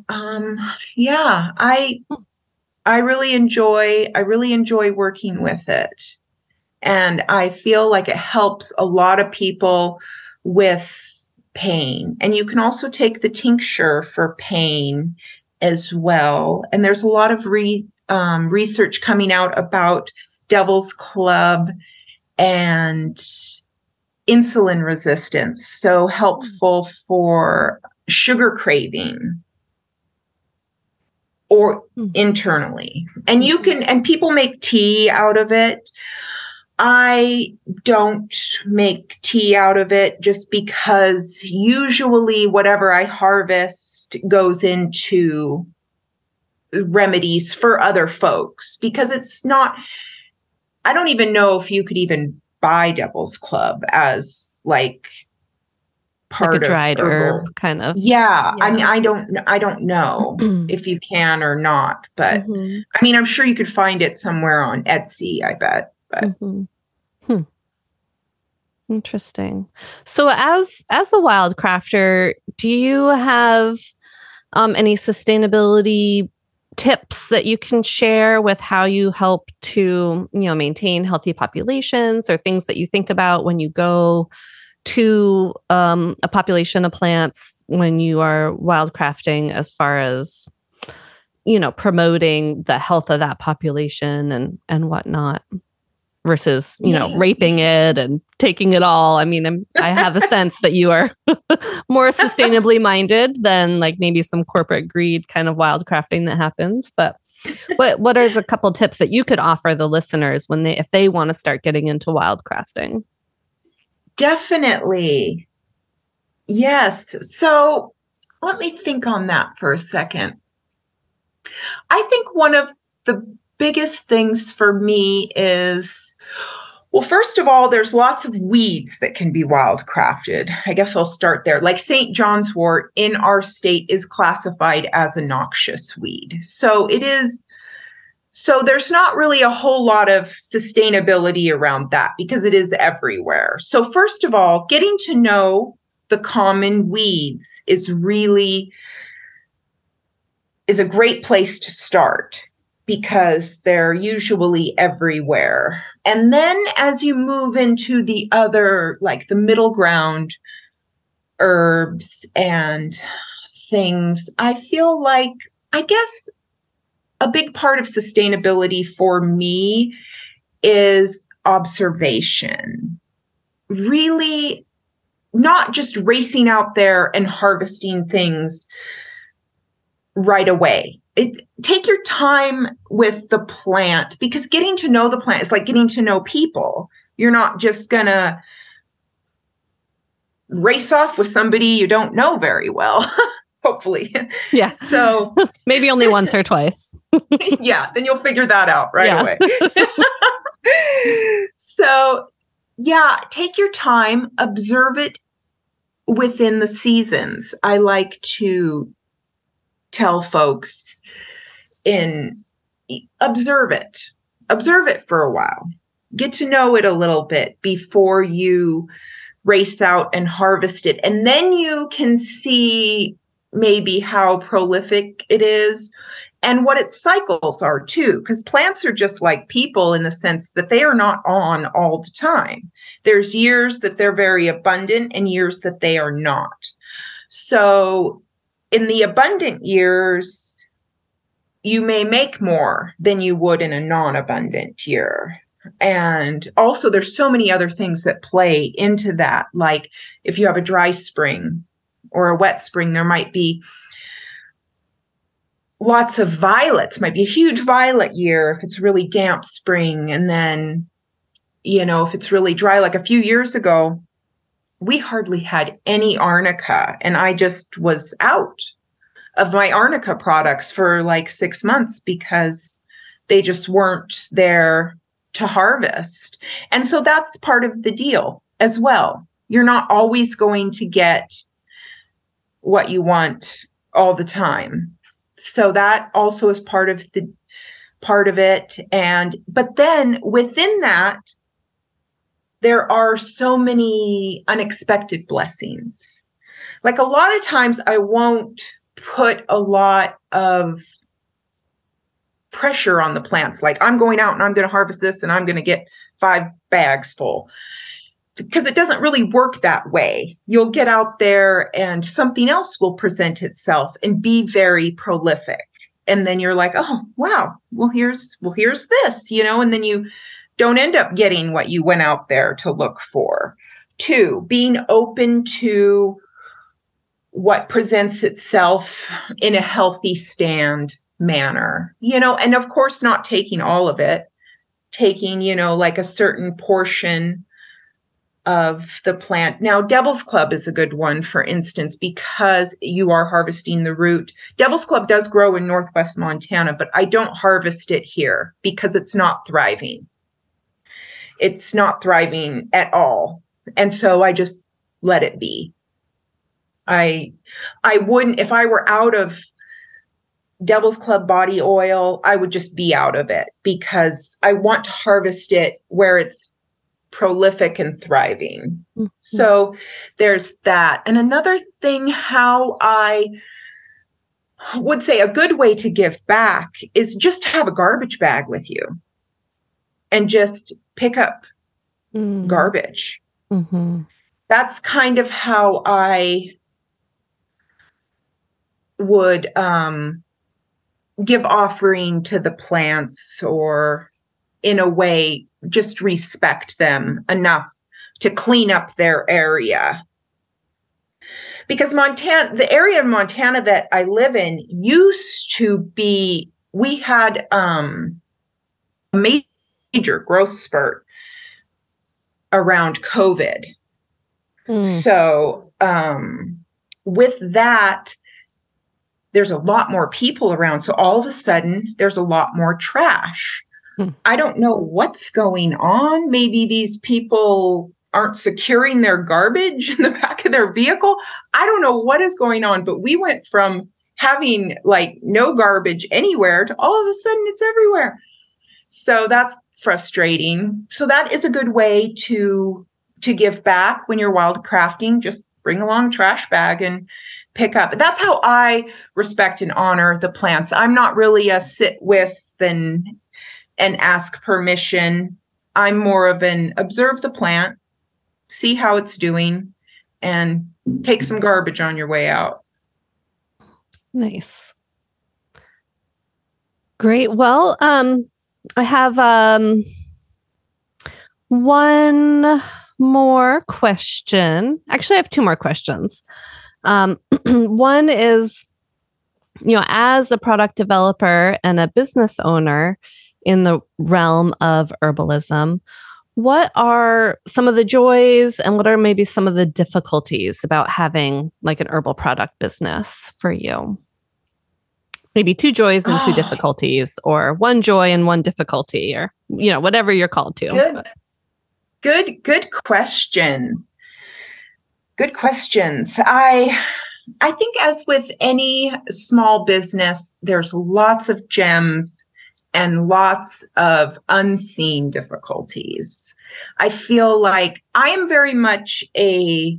I really enjoy working with it. And I feel like it helps a lot of people with pain. And you can also take the tincture for pain as well. And there's a lot of research coming out about Devil's Club and insulin resistance. So helpful for sugar craving or internally. And and people make tea out of it. I don't make tea out of it just because usually whatever I harvest goes into remedies for other folks, because it's not, I don't even know if you could even buy Devil's Club as like part like a dried of herb kind of. Yeah. I mean, I don't know if you can or not, but I mean, I'm sure you could find it somewhere on Etsy, I bet. But Interesting. So as a wild crafter, do you have any sustainability tips that you can share with how you help to, maintain healthy populations, or things that you think about when you go to a population of plants when you are wild crafting, as far as, promoting the health of that population and whatnot, versus, raping it and taking it all? I mean, I have a sense that you are more sustainably minded than like maybe some corporate greed kind of wild crafting that happens. But what are a couple tips that you could offer the listeners if they want to start getting into wild crafting? Definitely. Yes. So let me think on that for a second. I think one of the biggest things for me is, well, first of all, there's lots of weeds that can be wild crafted. I guess I'll start there. Like St. John's wort in our state is classified as a noxious weed. So there's not really a whole lot of sustainability around that because it is everywhere. So first of all, getting to know the common weeds is a great place to start, because they're usually everywhere. And then as you move into the other, like the middle ground herbs and things, I feel like, I guess a big part of sustainability for me is observation. Really not just racing out there and harvesting things right away. Take your time with the plant, because getting to know the plant is like getting to know people. You're not just gonna race off with somebody you don't know very well, hopefully. Yeah. So maybe only once or twice. Yeah, then you'll figure that out right away. So yeah, take your time, observe it within the seasons. I like to tell folks observe it for a while, get to know it a little bit before you race out and harvest it. And then you can see maybe how prolific it is and what its cycles are too, because plants are just like people in the sense that they are not on all the time. There's years that they're very abundant and years that they are not. So in the abundant years, you may make more than you would in a non-abundant year. And also there's so many other things that play into that. Like if you have a dry spring or a wet spring, there might be lots of violets, might be a huge violet year if it's really damp spring. And then, if it's really dry, like a few years ago, we hardly had any arnica, and I just was out of my arnica products for like 6 months because they just weren't there to harvest. And so that's part of the deal as well. You're not always going to get what you want all the time. So that also is part of it. But then within that, there are so many unexpected blessings. Like a lot of times I won't put a lot of pressure on the plants. Like I'm going out and I'm going to harvest this and I'm going to get 5 bags full, because it doesn't really work that way. You'll get out there and something else will present itself and be very prolific. And then you're like, oh, wow, well, here's this, and then you don't end up getting what you went out there to look for. 2, being open to what presents itself in a healthy stand manner, and of course not taking all of it, taking, like a certain portion of the plant. Now, Devil's Club is a good one, for instance, because you are harvesting the root. Devil's Club does grow in Northwest Montana, but I don't harvest it here because it's not thriving. It's not thriving at all. And so I just let it be. I wouldn't, if I were out of Devil's Club body oil, I would just be out of it because I want to harvest it where it's prolific and thriving. Mm-hmm. So there's that. And another thing, how I would say a good way to give back is just to have a garbage bag with you and just pick up garbage. Mm-hmm. That's kind of how I would give offering to the plants, or in a way just respect them enough to clean up their area. Because Montana, the area of Montana that I live in used to be, we had a major growth spurt around COVID. So with that, there's a lot more people around. So all of a sudden, there's a lot more trash. I don't know what's going on. Maybe these people aren't securing their garbage in the back of their vehicle. I don't know what is going on, but we went from having like no garbage anywhere to all of a sudden it's everywhere. So that's frustrating. So that is a good way to give back when you're wildcrafting. Just bring along a trash bag and pick up. That's how I respect and honor the plants. I'm not really a sit with and ask permission. I'm more of an observe the plant, see how it's doing, and take some garbage on your way out. Nice. Great. Well, I have one more question. Actually, I have 2 more questions. One is, as a product developer and a business owner in the realm of herbalism, what are some of the joys and what are maybe some of the difficulties about having like an herbal product business for you? Maybe 2 joys and 2 difficulties, or 1 joy and 1 difficulty, or, whatever you're called to. Good question. Good questions. I think, as with any small business, there's lots of gems and lots of unseen difficulties. I feel like I am very much a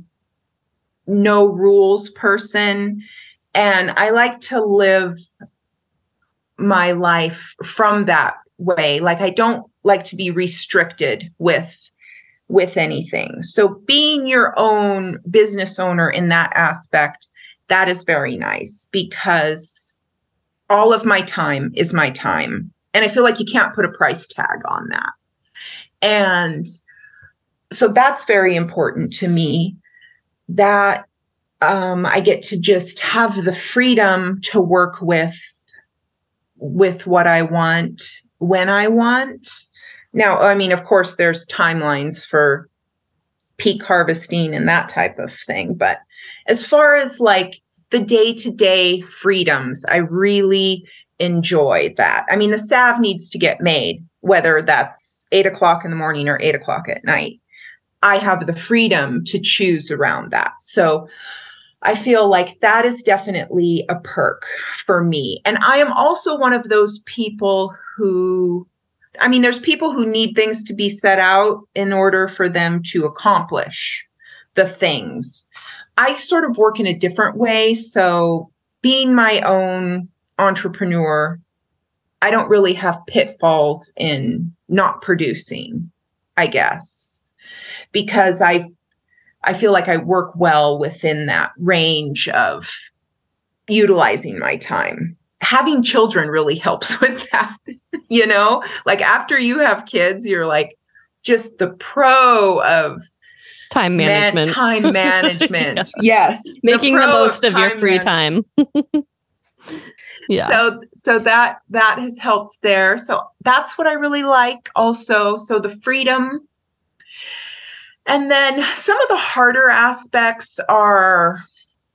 no rules person, and I like to live my life from that way. Like, I don't like to be restricted with anything. So being your own business owner in that aspect, that is very nice, because all of my time is my time. And I feel like you can't put a price tag on that. And so that's very important to me, that I get to just have the freedom to work with what I want, when I want. Now, I mean, of course, there's timelines for peak harvesting and that type of thing. But as far as like the day-to-day freedoms, I really enjoy that. I mean, the salve needs to get made, whether that's 8 o'clock in the morning or 8 o'clock at night. I have the freedom to choose around that. So I feel like that is definitely a perk for me. And I am also one of those people who, I mean, there's people who need things to be set out in order for them to accomplish the things. I sort of work in a different way. So being my own entrepreneur, I don't really have pitfalls in not producing, I guess, because I feel like I work well within that range of utilizing my time. Having children really helps with that. You know, like after you have kids, you're like just the pro of time management. Time management. Yeah. Yes. Making the most of your free time. Yeah. So that has helped there. So that's what I really like also. So the freedom. And then some of the harder aspects are,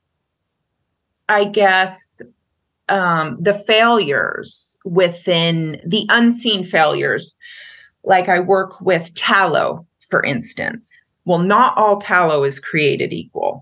I guess, the failures within the unseen failures. Like I work with tallow, for instance. Well, not all tallow is created equal.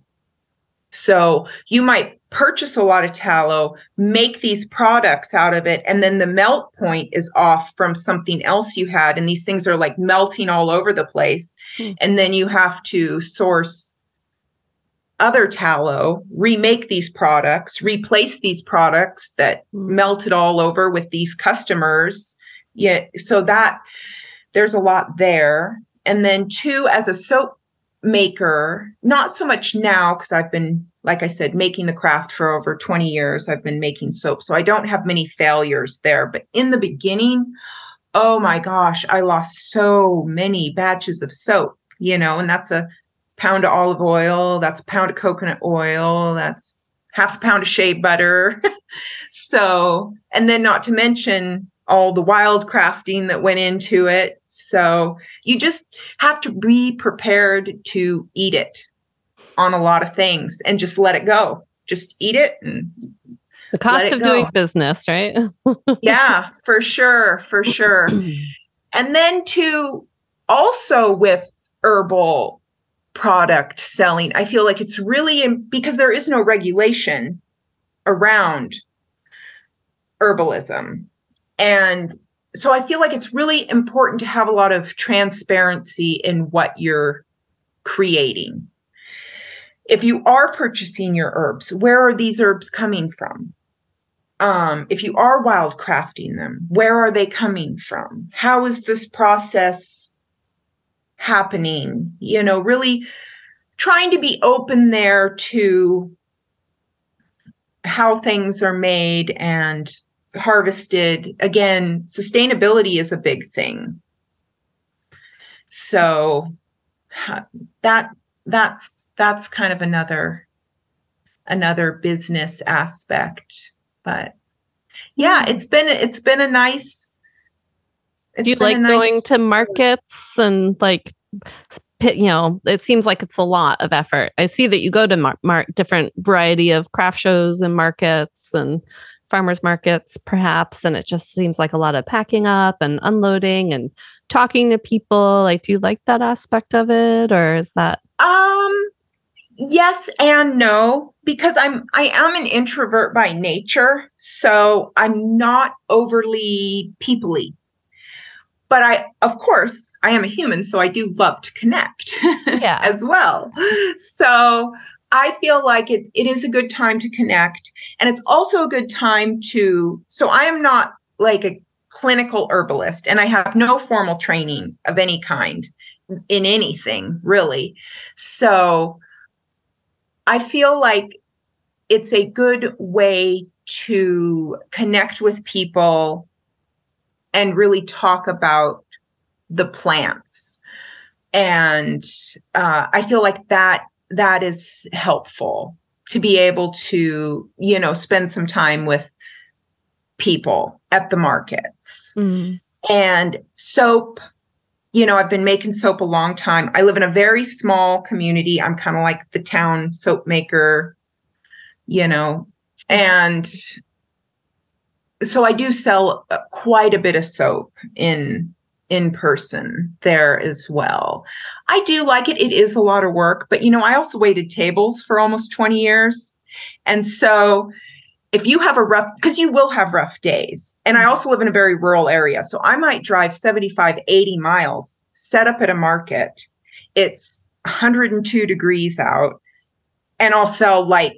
So you might purchase a lot of tallow, make these products out of it, and then the melt point is off from something else you had. And these things are like melting all over the place. And then you have to source other tallow, remake these products, replace these products that melted all over with these customers. Yeah, so that there's a lot there. And then two, as a soap maker, not so much now, because I've been, like I said, making the craft for over 20 years. I've been making soap, so I don't have many failures there. But in the beginning, oh my gosh, I lost so many batches of soap, you know, and that's a pound of olive oil, that's a pound of coconut oil, that's half a pound of shea butter. So, and then not to mention all the wild crafting that went into it. So you just have to be prepared to eat it on a lot of things and just let it go. Just eat it. And the cost of doing business, right? Yeah, for sure. For sure. And then to also with herbal product selling, I feel like it's really because there is no regulation around herbalism. And so I feel like it's really important to have a lot of transparency in what you're creating. If you are purchasing your herbs, where are these herbs coming from? If you are wild crafting them, where are they coming from? How is this process happening? You know, really trying to be open there to how things are made and harvested. Again, sustainability is a big thing. So that's kind of another business aspect. But yeah, it's been a nice. Do you like going to markets and like, you know, it seems like it's a lot of effort. I see that you go to different variety of craft shows and markets and farmers markets, perhaps, and it just seems like a lot of packing up and unloading and talking to people. Like, do you like that aspect of it, or is that? Yes and no, because I am an introvert by nature, so I'm not overly people-y. But of course, I am a human, so I do love to connect as well. So I feel like it is a good time to connect. And it's also a good time so I am not like a clinical herbalist, and I have no formal training of any kind in anything, really. So I feel like it's a good way to connect with people and really talk about the plants. And I feel like that is helpful, to be able to, spend some time with people at the markets. And soap, I've been making soap a long time. I live in a very small community. I'm kind of like the town soap maker, and so I do sell quite a bit of soap in person there as well. I do like it. It is a lot of work, but I also waited tables for almost 20 years. And so if you have because you will have rough days. And I also live in a very rural area. So I might drive 75, 80 miles, set up at a market. It's 102 degrees out, and I'll sell like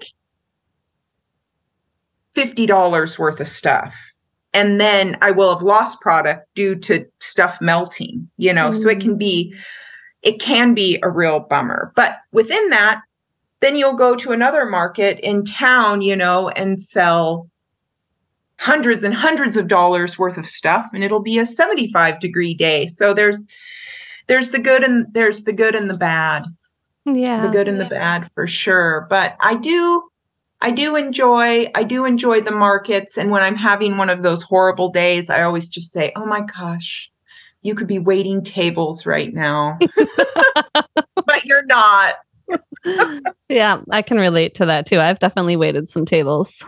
$50 worth of stuff. And then I will have lost product due to stuff melting, so it can be a real bummer. But within that, then you'll go to another market in town, and sell hundreds and hundreds of dollars worth of stuff, and it'll be a 75-degree day. So there's the good and the bad. Yeah. The good and the bad for sure. But I do enjoy the markets. And when I'm having one of those horrible days, I always just say, oh my gosh, you could be waiting tables right now, but you're not. Yeah, I can relate to that too. I've definitely waited some tables.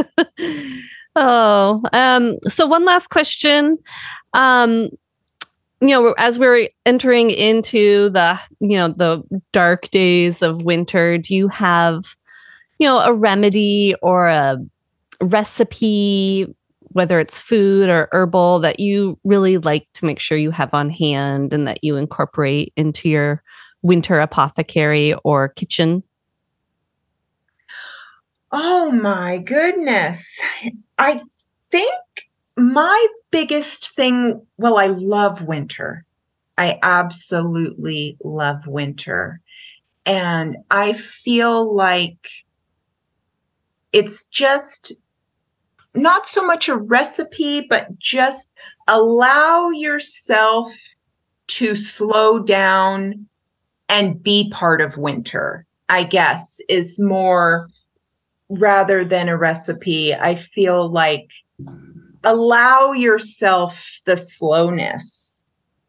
So one last question. As we're entering into the dark days of winter, do you have, a remedy or a recipe, whether it's food or herbal, that you really like to make sure you have on hand and that you incorporate into your winter apothecary or kitchen? Oh my goodness. I think my biggest thing, I love winter. I absolutely love winter. And I feel like it's just not so much a recipe, but just allow yourself to slow down and be part of winter, I guess, is more rather than a recipe. I feel like allow yourself the slowness,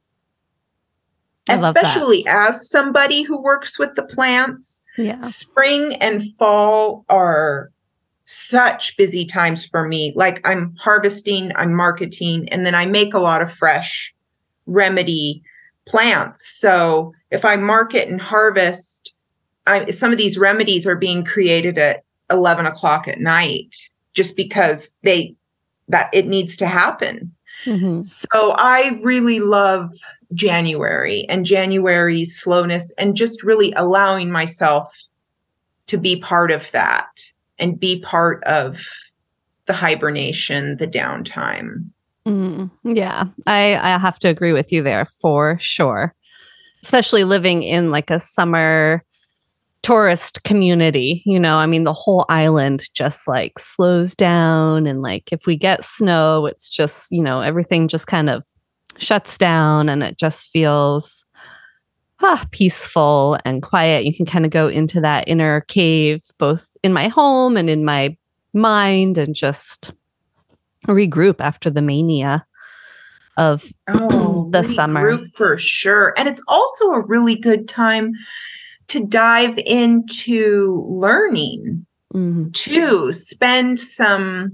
especially as somebody who works with the plants. Yeah. Spring and fall are such busy times for me. Like, I'm harvesting, I'm marketing, and then I make a lot of fresh remedy plants. So if I market and harvest, some of these remedies are being created at 11 o'clock at night, just because it needs to happen. Mm-hmm. So I really love January and January's slowness, and just really allowing myself to be part of that and be part of the hibernation, the downtime. Yeah, I have to agree with you there for sure. Especially living in like a summer tourist community, the whole island just like slows down. And like, if we get snow, it's just, everything just kind of shuts down, and it just feels peaceful and quiet. You can kind of go into that inner cave, both in my home and in my mind, and just regroup after the mania of the summer. Regroup for sure. And it's also a really good time to dive into learning, to spend some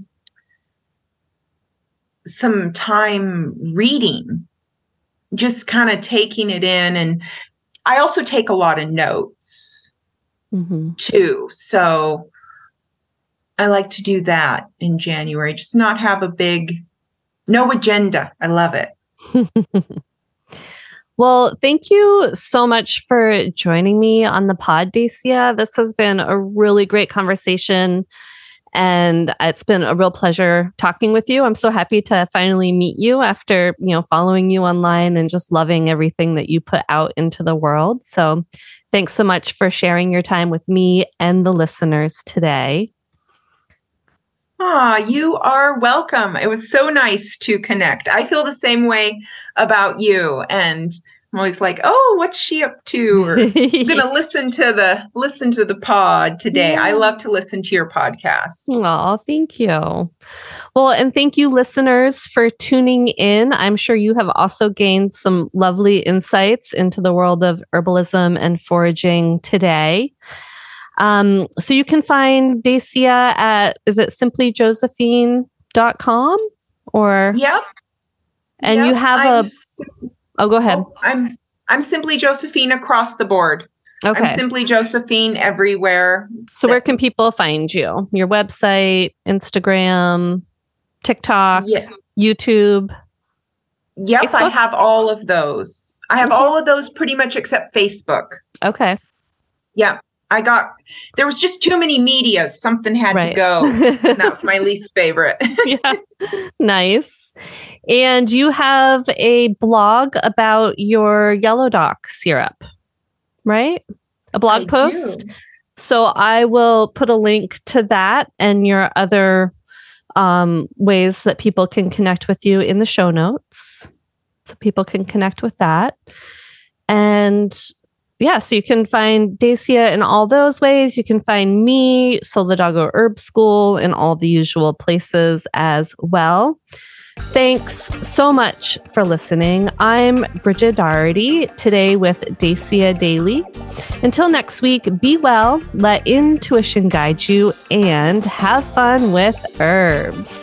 time reading, just kind of taking it in. And I also take a lot of notes too. So I like to do that in January, just not have no agenda. I love it. Well, thank you so much for joining me on the pod, Dacia. This has been a really great conversation, and it's been a real pleasure talking with you. I'm so happy to finally meet you after, following you online and just loving everything that you put out into the world. So thanks so much for sharing your time with me and the listeners today. You are welcome. It was so nice to connect. I feel the same way about you, and I'm always like, "Oh, what's she up to?" Or, I'm going to listen to the pod today. Yeah. I love to listen to your podcast. Oh, thank you. Well, and thank you, listeners, for tuning in. I'm sure you have also gained some lovely insights into the world of herbalism and foraging today. So you can find Dacia at, is it simplyjosephine.com or? Yep. And you have go ahead. I'm Simply Josephine across the board. Okay. I'm Simply Josephine everywhere. So where can people find you? Your website, Instagram, TikTok, YouTube? Yep. Facebook? I have all of those. I have all of those pretty much except Facebook. Okay. Yeah. There was just too many medias. Something had to go. And that was my least favorite. Yeah. Nice. And you have a blog about your yellow dock syrup, right? A blog post. Do. So I will put a link to that and your other ways that people can connect with you in the show notes. So people can connect with that. And so you can find Dacia in all those ways. You can find me, Solidago Herb School, in all the usual places as well. Thanks so much for listening. I'm Bridget Doherty, today with Dacia Daly. Until next week, be well, let intuition guide you, and have fun with herbs.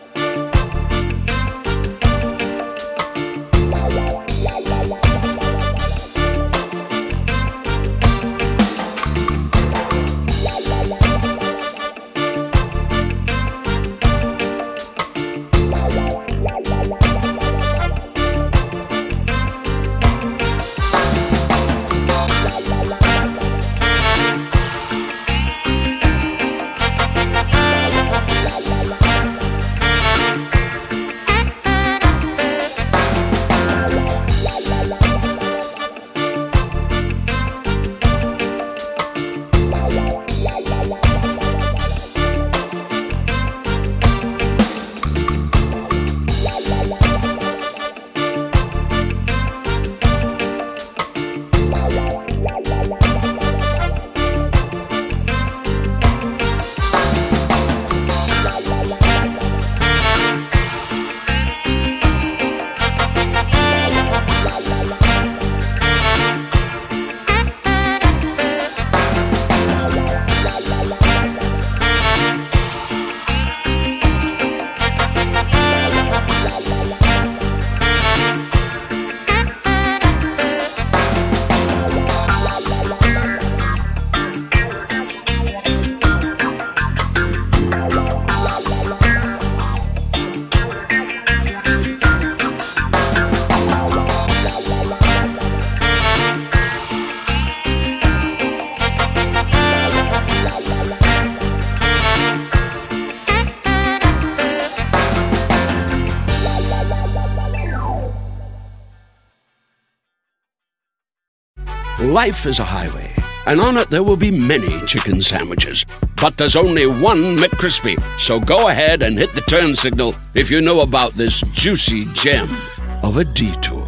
Life is a highway, and on it there will be many chicken sandwiches. But there's only one McCrispy. So go ahead and hit the turn signal if you know about this juicy gem of a detour.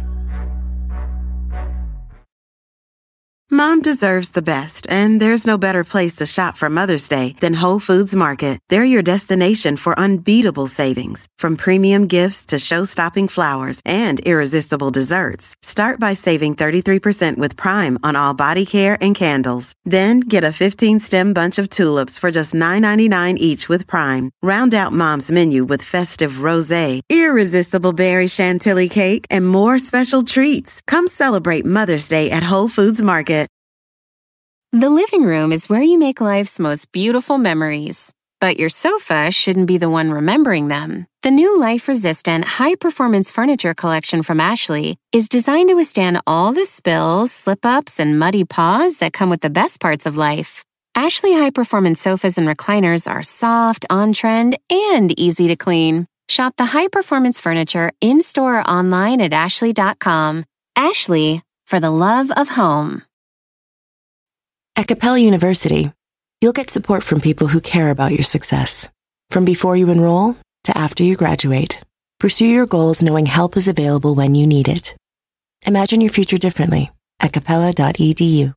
Mom deserves the best, and there's no better place to shop for Mother's Day than Whole Foods Market. They're your destination for unbeatable savings, from premium gifts to show-stopping flowers and irresistible desserts. Start by saving 33% with Prime on all body care and candles. Then get a 15-stem bunch of tulips for just $9.99 each with Prime. Round out Mom's menu with festive rosé, irresistible berry chantilly cake, and more special treats. Come celebrate Mother's Day at Whole Foods Market. The living room is where you make life's most beautiful memories. But your sofa shouldn't be the one remembering them. The new life-resistant, high-performance furniture collection from Ashley is designed to withstand all the spills, slip-ups, and muddy paws that come with the best parts of life. Ashley high-performance sofas and recliners are soft, on-trend, and easy to clean. Shop the high-performance furniture in-store or online at ashley.com. Ashley, for the love of home. At Capella University, you'll get support from people who care about your success. From before you enroll to after you graduate, pursue your goals knowing help is available when you need it. Imagine your future differently at capella.edu.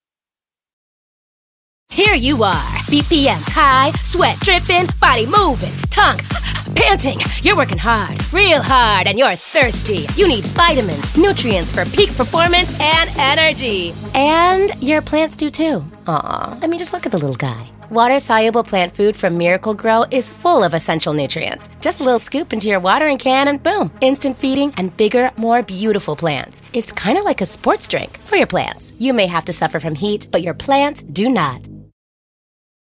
Here you are, BPMs high, sweat dripping, body moving, tongue panting. You're working hard, real hard, and you're thirsty. You need vitamins, nutrients for peak performance and energy. And your plants do too. Aw, I mean, just look at the little guy. Water-soluble plant food from Miracle-Gro is full of essential nutrients. Just a little scoop into your watering can and boom, instant feeding and bigger, more beautiful plants. It's kind of like a sports drink for your plants. You may have to suffer from heat, but your plants do not.